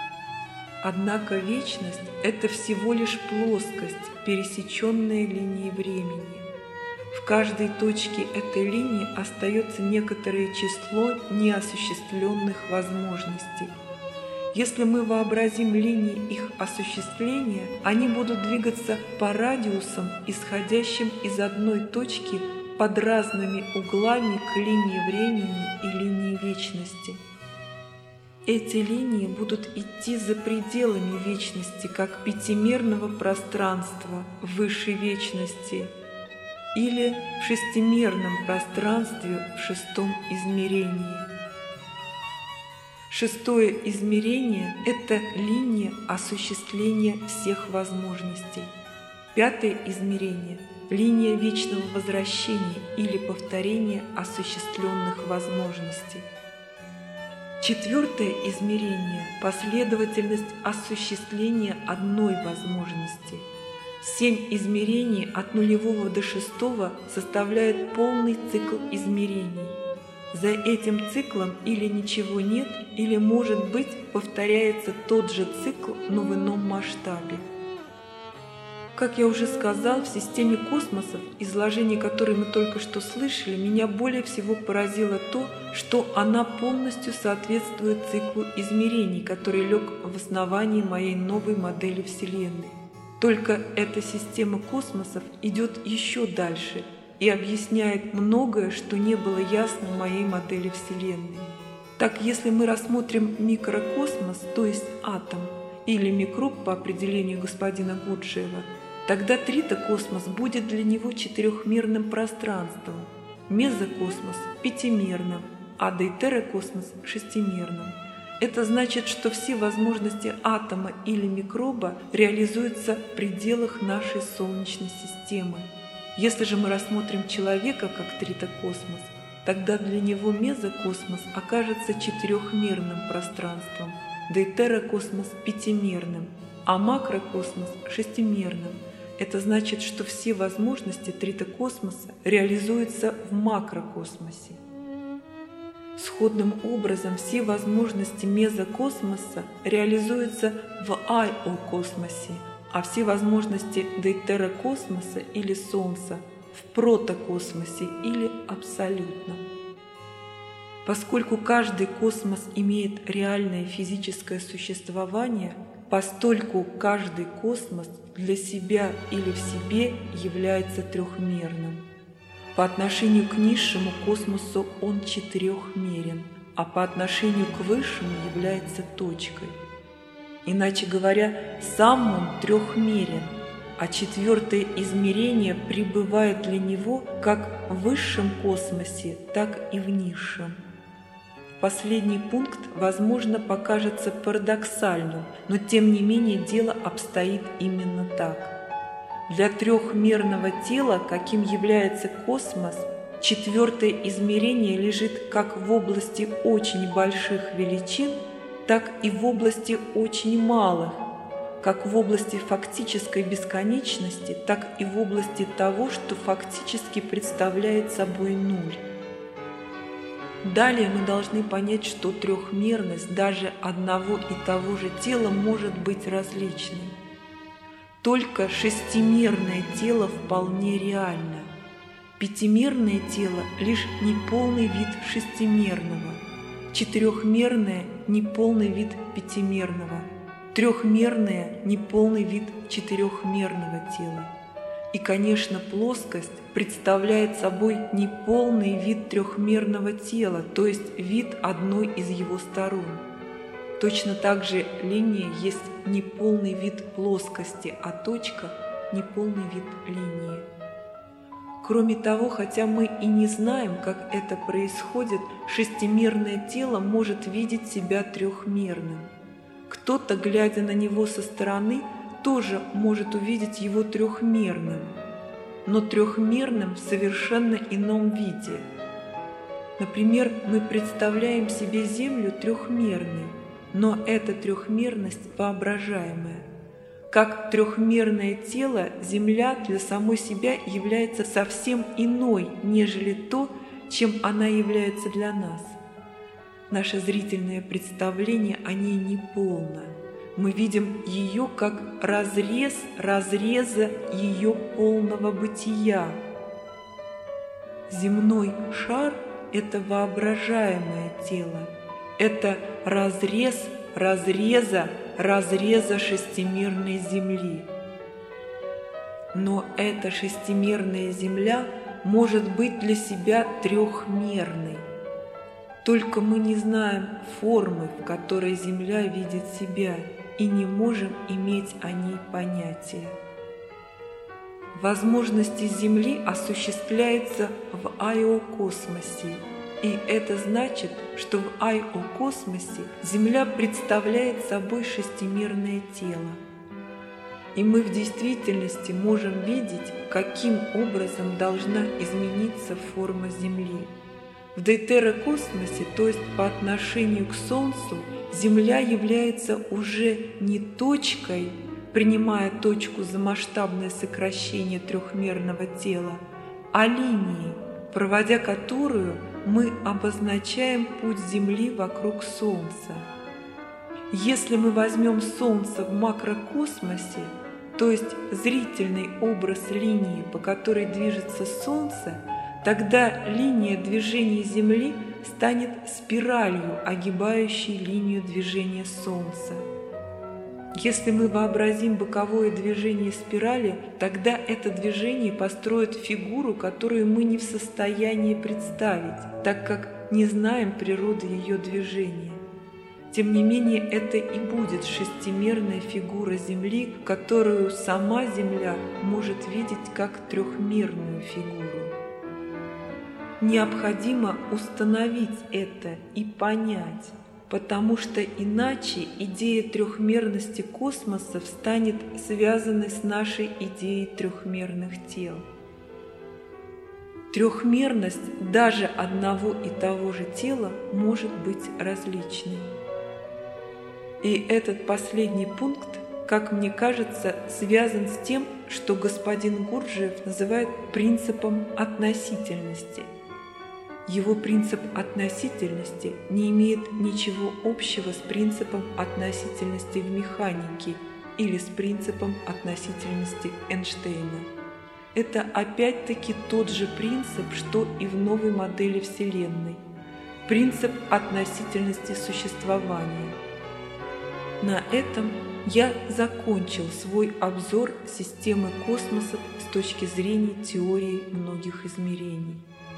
Однако вечность – это всего лишь плоскость, пересеченная линией времени. В каждой точке этой линии остается некоторое число неосуществленных возможностей. Если мы вообразим линии их осуществления, они будут двигаться по радиусам, исходящим из одной точки под разными углами к линии времени и линии вечности. Эти линии будут идти за пределами вечности, как пятимерного пространства в высшей вечности или в шестимерном пространстве в шестом измерении. Шестое измерение – это линия осуществления всех возможностей. Пятое измерение – линия вечного возвращения или повторения осуществленных возможностей. Четвертое измерение – последовательность осуществления одной возможности. 7 измерений от нулевого до шестого составляет полный цикл измерений. За этим циклом или ничего нет, или, может быть, повторяется тот же цикл, но в ином масштабе. Как я уже сказал, в системе космосов, изложение которой мы только что слышали, меня более всего поразило то, что она полностью соответствует циклу измерений, который лег в основании моей новой модели Вселенной. Только эта система космосов идет еще дальше и объясняет многое, что не было ясно в моей модели Вселенной. Так, если мы рассмотрим микрокосмос, то есть атом, или микроб по определению господина Гурджиева, тогда тритокосмос будет для него четырехмерным пространством, мезокосмос – пятимерным, а дейтерокосмос – шестимерным. Это значит, что все возможности атома или микроба реализуются в пределах нашей Солнечной системы. Если же мы рассмотрим человека как тритокосмос, тогда для него мезокосмос окажется четырехмерным пространством, дейтерокосмос – пятимерным, а макрокосмос – шестимерным. Это значит, что все возможности тритокосмоса реализуются в макрокосмосе. Сходным образом все возможности мезокосмоса реализуются в айо-космосе, а все возможности дейтерокосмоса или Солнца в протокосмосе или абсолютном. Поскольку каждый космос имеет реальное физическое существование, постольку каждый космос для себя или в себе является трехмерным. По отношению к низшему космосу он четырехмерен, а по отношению к высшему является точкой. Иначе говоря, сам он трехмерен, а четвертое измерение пребывает для него как в высшем космосе, так и в низшем. Последний пункт, возможно, покажется парадоксальным, но тем не менее дело обстоит именно так. Для трехмерного тела, каким является космос, четвертое измерение лежит как в области очень больших величин, так и в области очень малых, как в области фактической бесконечности, так и в области того, что фактически представляет собой нуль. Далее мы должны понять, что трехмерность даже одного и того же тела может быть различной. Только шестимерное тело вполне реально. Пятимерное тело – лишь неполный вид шестимерного, четырехмерное – неполный вид пятимерного, трехмерное – неполный вид четырехмерного тела. И, конечно, плоскость представляет собой неполный вид трехмерного тела, то есть вид одной из его сторон. Точно так же линия есть неполный вид плоскости, а точка – неполный вид линии. Кроме того, хотя мы и не знаем, как это происходит, шестимерное тело может видеть себя трехмерным. Кто-то, глядя на него со стороны, тоже может увидеть его трехмерным, но трехмерным в совершенно ином виде. Например, мы представляем себе Землю трехмерной, но эта трехмерность воображаемая. Как трехмерное тело, Земля для самой себя является совсем иной, нежели то, чем она является для нас. Наше зрительное представление о ней неполно. Мы видим ее как разрез разреза ее полного бытия. Земной шар – это воображаемое тело, это разрез разреза разреза шестимерной Земли. Но эта шестимерная Земля может быть для себя трехмерной. Только мы не знаем формы, в которой Земля видит себя, и не можем иметь о ней понятия. Возможности Земли осуществляются в айо-космосе, и это значит, что в айо-космосе Земля представляет собой шестимерное тело. И мы в действительности можем видеть, каким образом должна измениться форма Земли. В дейтерокосмосе, то есть по отношению к Солнцу, Земля является уже не точкой, принимая точку за масштабное сокращение трехмерного тела, а линией, проводя которую мы обозначаем путь Земли вокруг Солнца. Если мы возьмем Солнце в макрокосмосе, то есть зрительный образ линии, по которой движется Солнце, тогда линия движения Земли станет спиралью, огибающей линию движения Солнца. Если мы вообразим боковое движение спирали, тогда это движение построит фигуру, которую мы не в состоянии представить, так как не знаем природы ее движения. Тем не менее, это и будет шестимерная фигура Земли, которую сама Земля может видеть как трехмерную фигуру. Необходимо установить это и понять, потому что иначе идея трехмерности космоса станет связанной с нашей идеей трехмерных тел. Трехмерность даже одного и того же тела может быть различной. И этот последний пункт, как мне кажется, связан с тем, что господин Гурджиев называет принципом относительности. Его принцип относительности не имеет ничего общего с принципом относительности в механике или с принципом относительности Эйнштейна. Это опять-таки тот же принцип, что и в новой модели Вселенной – принцип относительности существования. На этом я закончил свой обзор системы космосов с точки зрения теории многих измерений.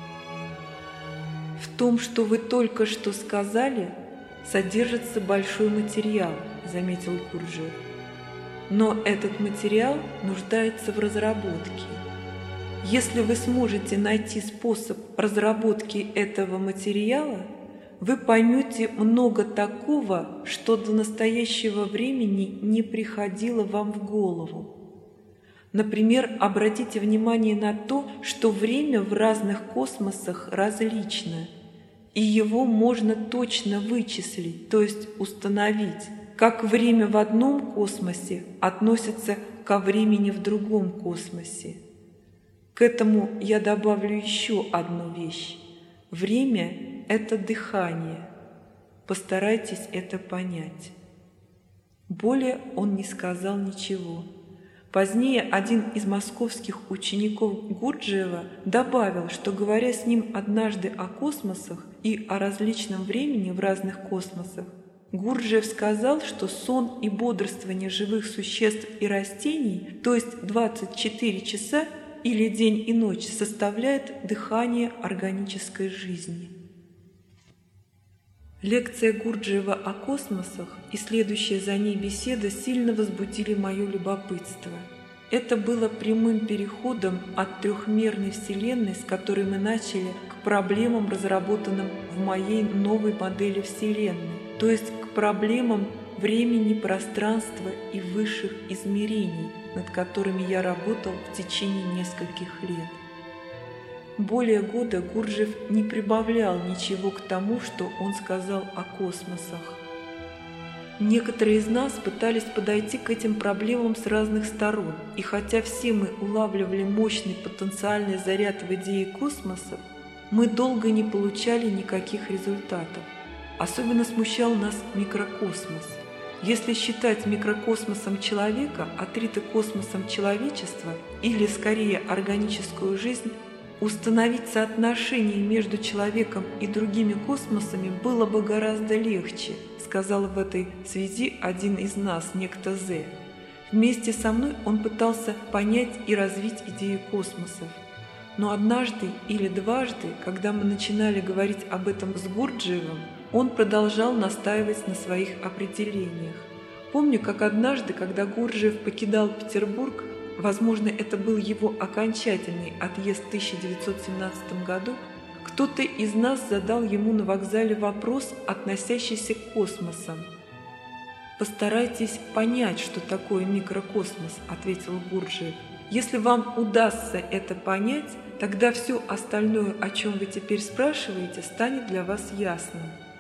В том, что вы только что сказали, содержится большой материал, заметил Гурджиев. Но этот материал нуждается в разработке. Если вы сможете найти способ разработки этого материала, вы поймете много такого, что до настоящего времени не приходило вам в голову. Например, обратите внимание на то, что время в разных космосах различно, и его можно точно вычислить, то есть установить, как время в одном космосе относится ко времени в другом космосе. К этому я добавлю еще одну вещь. Время – это дыхание. Постарайтесь это понять. Более он не сказал ничего. Позднее один из московских учеников Гурджиева добавил, что, говоря с ним однажды о космосах и о различном времени в разных космосах, Гурджиев сказал, что сон и бодрствование живых существ и растений, то есть 24 часа или день и ночь, составляет дыхание органической жизни. Лекция Гурджиева о космосах и следующая за ней беседа сильно возбудили мое любопытство. Это было прямым переходом от трехмерной Вселенной, с которой мы начали, к проблемам, разработанным в моей новой модели Вселенной, то есть к проблемам времени, пространства и высших измерений, над которыми я работал в течение нескольких лет. Более года Гурджиев не прибавлял ничего к тому, что он сказал о космосах. Некоторые из нас пытались подойти к этим проблемам с разных сторон, и хотя все мы улавливали мощный потенциальный заряд в идее космосов, мы долго не получали никаких результатов. Особенно смущал нас микрокосмос. Если считать микрокосмосом человека, а тритокосмосом человечества, или скорее органическую жизнь, установить соотношение между человеком и другими космосами было бы гораздо легче, сказал в этой связи один из нас, некто Зе. Вместе со мной он пытался понять и развить идею космосов. Но однажды или дважды, когда мы начинали говорить об этом с Гурджиевым, он продолжал настаивать на своих определениях. Помню, как однажды, когда Гурджиев покидал Петербург, возможно, это был его окончательный отъезд в 1917 году, кто-то из нас задал ему на вокзале вопрос, относящийся к космосам. «Постарайтесь понять, что такое микрокосмос», — ответил Гурджиев. «Если вам удастся это понять, тогда все остальное, о чем вы теперь спрашиваете, станет для вас ясным».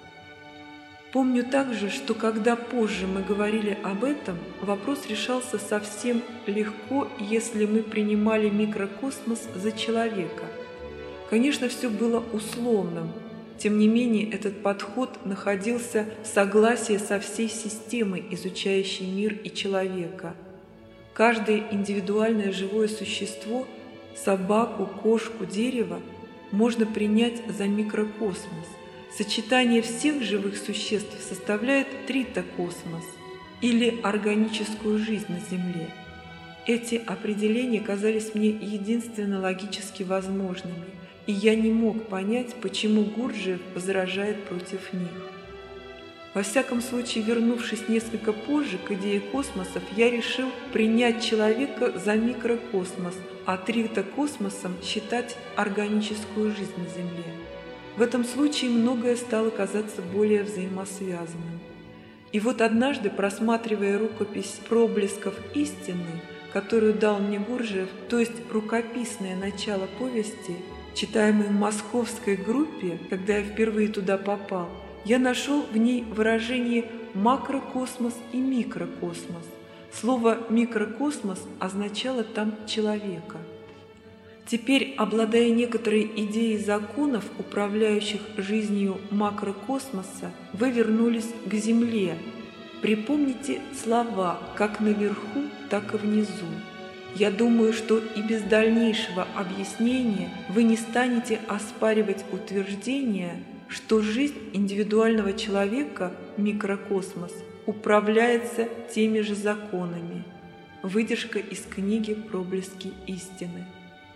Помню также, что когда позже мы говорили об этом, вопрос решался совсем легко, если мы принимали микрокосмос за человека. Конечно, все было условным. Тем не менее, этот подход находился в согласии со всей системой, изучающей мир и человека. Каждое индивидуальное живое существо, собаку, кошку, дерево, можно принять за микрокосмос. Сочетание всех живых существ составляет тритокосмос или органическую жизнь на Земле. Эти определения казались мне единственно логически возможными, и я не мог понять, почему Гурджиев возражает против них. Во всяком случае, вернувшись несколько позже к идее космосов, я решил принять человека за микрокосмос, а тритокосмосом считать органическую жизнь на Земле. В этом случае многое стало казаться более взаимосвязанным. И вот однажды, просматривая рукопись «Проблесков истины», которую дал мне Гурджиев, то есть рукописное начало повести, читаемой в московской группе, когда я впервые туда попал, я нашел в ней выражение «макрокосмос» и «микрокосмос». Слово «микрокосмос» означало там «человека». Теперь, обладая некоторой идеей законов, управляющих жизнью макрокосмоса, вы вернулись к Земле. Припомните слова как наверху, так и внизу. Я думаю, что и без дальнейшего объяснения вы не станете оспаривать утверждение, что жизнь индивидуального человека, микрокосмос, управляется теми же законами. Выдержка из книги «Проблески истины».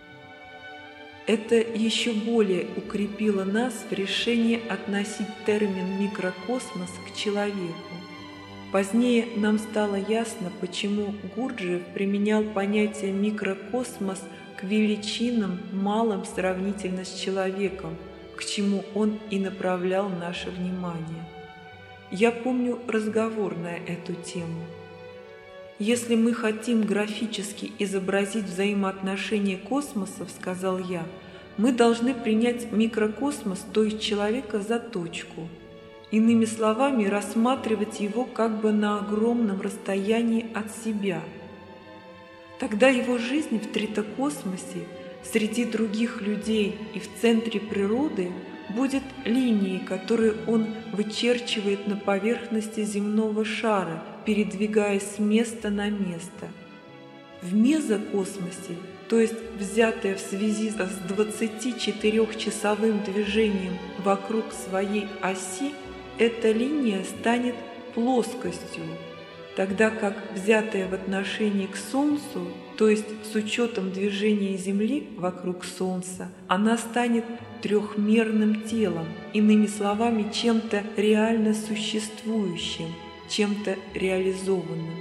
Это еще более укрепило нас в решении относить термин «микрокосмос» к человеку. Позднее нам стало ясно, почему Гурджиев применял понятие «микрокосмос» к величинам, малым сравнительно с человеком, к чему он и направлял наше внимание. Я помню разговор на эту тему. «Если мы хотим графически изобразить взаимоотношения космосов, — сказал я, — мы должны принять микрокосмос, то есть человека, за точку. Иными словами, рассматривать его как бы на огромном расстоянии от себя. Тогда его жизнь в тритокосмосе, среди других людей и в центре природы будет линией, которую он вычерчивает на поверхности земного шара, передвигаясь с места на место. В мезокосмосе, то есть взятая в связи с 24-часовым движением вокруг своей оси, эта линия станет плоскостью, тогда как взятая в отношении к Солнцу, то есть с учетом движения Земли вокруг Солнца, она станет трехмерным телом, иными словами, чем-то реально существующим, чем-то реализованным.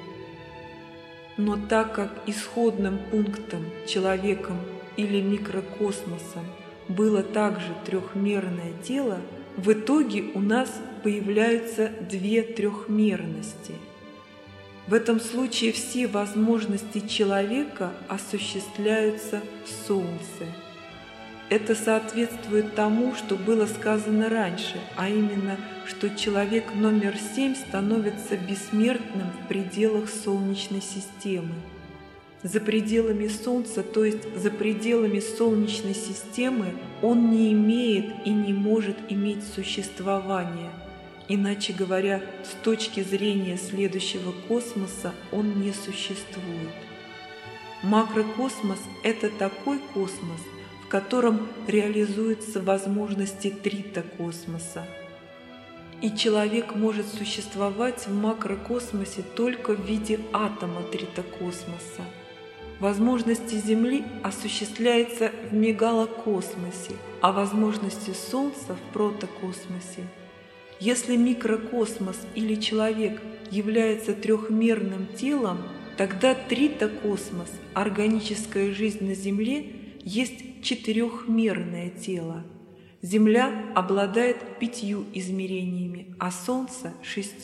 Но так как исходным пунктом, человеком или микрокосмосом было также трехмерное тело, в итоге у нас появляются две трехмерности. В этом случае все возможности человека осуществляются в Солнце. Это соответствует тому, что было сказано раньше, а именно, что человек номер 7 становится бессмертным в пределах Солнечной системы. За пределами Солнца, то есть за пределами Солнечной системы, он не имеет и не может иметь существования. Иначе говоря, с точки зрения следующего космоса он не существует. Макрокосмос – это такой космос, в котором реализуются возможности тритокосмоса. И человек может существовать в макрокосмосе только в виде атома тритокосмоса. Возможности Земли осуществляются в мегалокосмосе, а возможности Солнца в протокосмосе. Если микрокосмос или человек является трехмерным телом, тогда тритокосмос, органическая жизнь на Земле, есть четырехмерное тело. Земля обладает 5 измерениями, а Солнце – 6.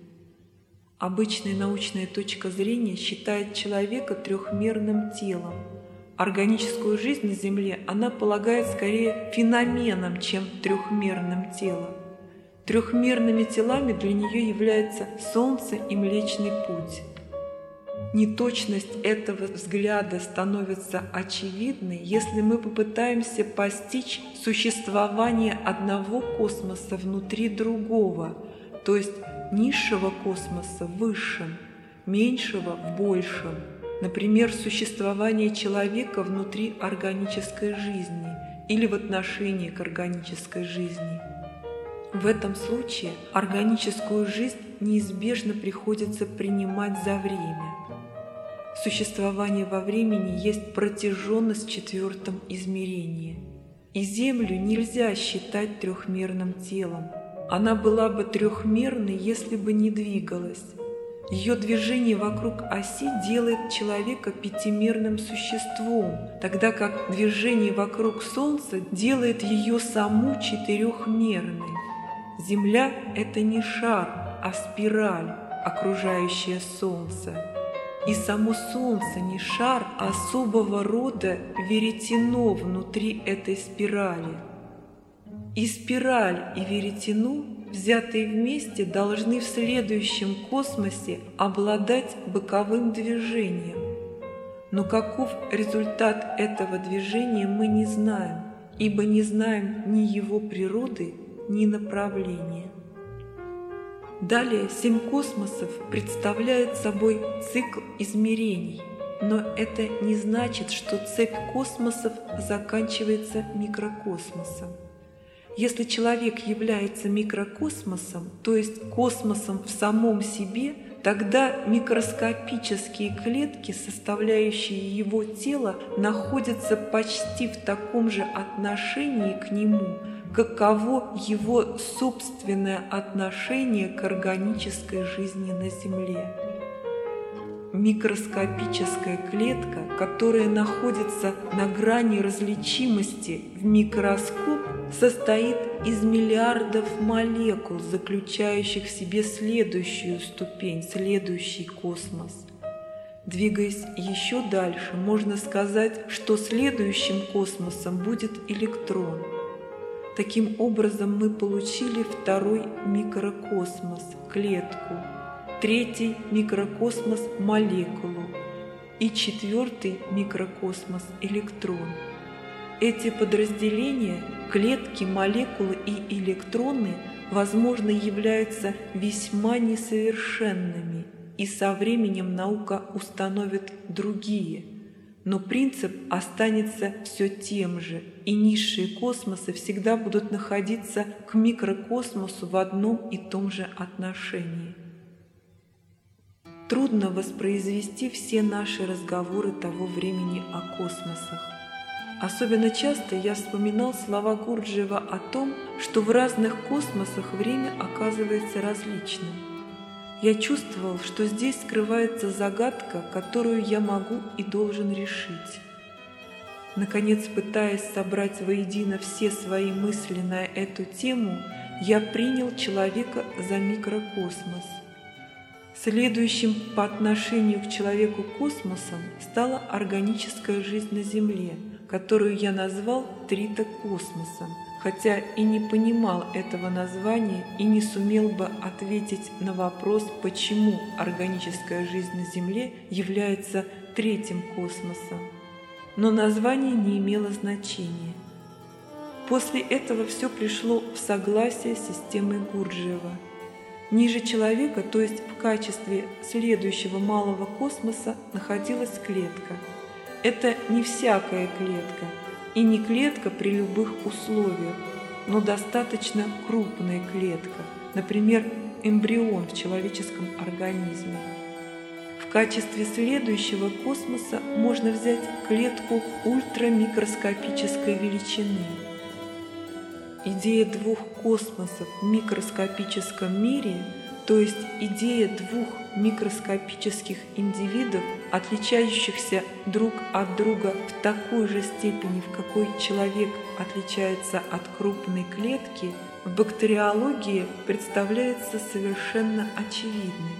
Обычная научная точка зрения считает человека трехмерным телом. Органическую жизнь на Земле она полагает скорее феноменом, чем трехмерным телом. Трехмерными телами для нее являются Солнце и Млечный Путь. Неточность этого взгляда становится очевидной, если мы попытаемся постичь существование одного космоса внутри другого, то есть низшего космоса в высшем, меньшего в большем. Например, существование человека внутри органической жизни или в отношении к органической жизни. В этом случае органическую жизнь неизбежно приходится принимать за время. Существование во времени есть протяженность в 4-м измерении. И Землю нельзя считать трехмерным телом. Она была бы трехмерной, если бы не двигалась. Ее движение вокруг оси делает человека 5-мерным существом, тогда как движение вокруг Солнца делает ее саму 4-мерной. Земля – это не шар, а спираль, окружающая Солнце. И само Солнце не шар, а особого рода веретено внутри этой спирали. И спираль, и веретено, взятые вместе, должны в следующем космосе обладать боковым движением. Но каков результат этого движения, мы не знаем, ибо не знаем ни его природы, ни направления. Далее 7 космосов представляют собой цикл измерений, но это не значит, что цепь космосов заканчивается микрокосмосом. Если человек является микрокосмосом, то есть космосом в самом себе, тогда микроскопические клетки, составляющие его тело, находятся почти в таком же отношении к нему, каково его собственное отношение к органической жизни на Земле. Микроскопическая клетка, которая находится на грани различимости в микроскоп, состоит из миллиардов молекул, заключающих в себе следующую ступень, следующий космос. Двигаясь еще дальше, можно сказать, что следующим космосом будет электрон. Таким образом, мы получили второй микрокосмос – клетку, третий микрокосмос – молекулу и четвертый микрокосмос – электрон. Эти подразделения – клетки, молекулы и электроны – возможно, являются весьма несовершенными, и со временем наука установит другие. Но принцип останется все тем же, и низшие космосы всегда будут находиться к микрокосмосу в одном и том же отношении. Трудно воспроизвести все наши разговоры того времени о космосах. Особенно часто я вспоминал слова Гурджиева о том, что в разных космосах время оказывается различным. Я чувствовал, что здесь скрывается загадка, которую я могу и должен решить. Наконец, пытаясь собрать воедино все свои мысли на эту тему, я принял человека за микрокосмос. Следующим по отношению к человеку космосом стала органическая жизнь на Земле, которую я назвал тритокосмосом, хотя и не понимал этого названия и не сумел бы ответить на вопрос, почему органическая жизнь на Земле является третьим космосом. Но название не имело значения. После этого все пришло в согласие с системой Гурджиева. Ниже человека, то есть в качестве следующего малого космоса, находилась клетка. Это не всякая клетка и не клетка при любых условиях, но достаточно крупная клетка, например, эмбрион в человеческом организме. В качестве следующего космоса можно взять клетку ультрамикроскопической величины. Идея двух космосов в микроскопическом мире, то есть идея двух микроскопических индивидов, отличающихся друг от друга в такой же степени, в какой человек отличается от крупной клетки, в бактериологии представляется совершенно очевидной.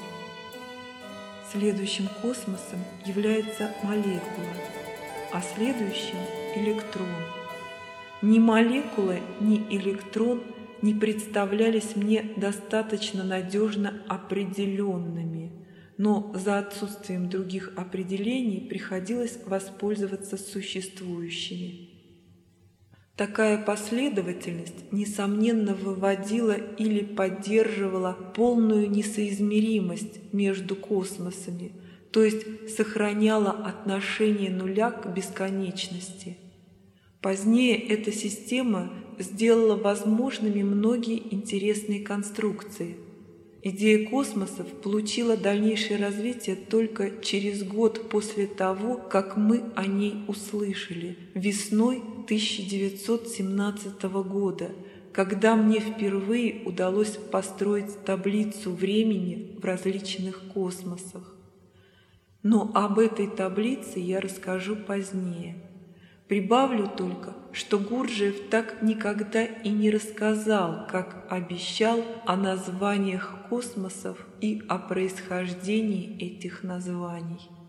Следующим космосом является молекула, а следующим – электрон. Ни молекула, ни электрон не представлялись мне достаточно надежно определенными, но за отсутствием других определений приходилось воспользоваться существующими. Такая последовательность, несомненно, выводила или поддерживала полную несоизмеримость между космосами, то есть сохраняла отношение нуля к бесконечности. Позднее эта система сделала возможными многие интересные конструкции. Идея космосов получила дальнейшее развитие только через год после того, как мы о ней услышали, весной 1917 года, когда мне впервые удалось построить таблицу времени в различных космосах. Но об этой таблице я расскажу позднее. Прибавлю только, что Гурджиев так никогда и не рассказал, как обещал, о названиях космосов и о происхождении этих названий.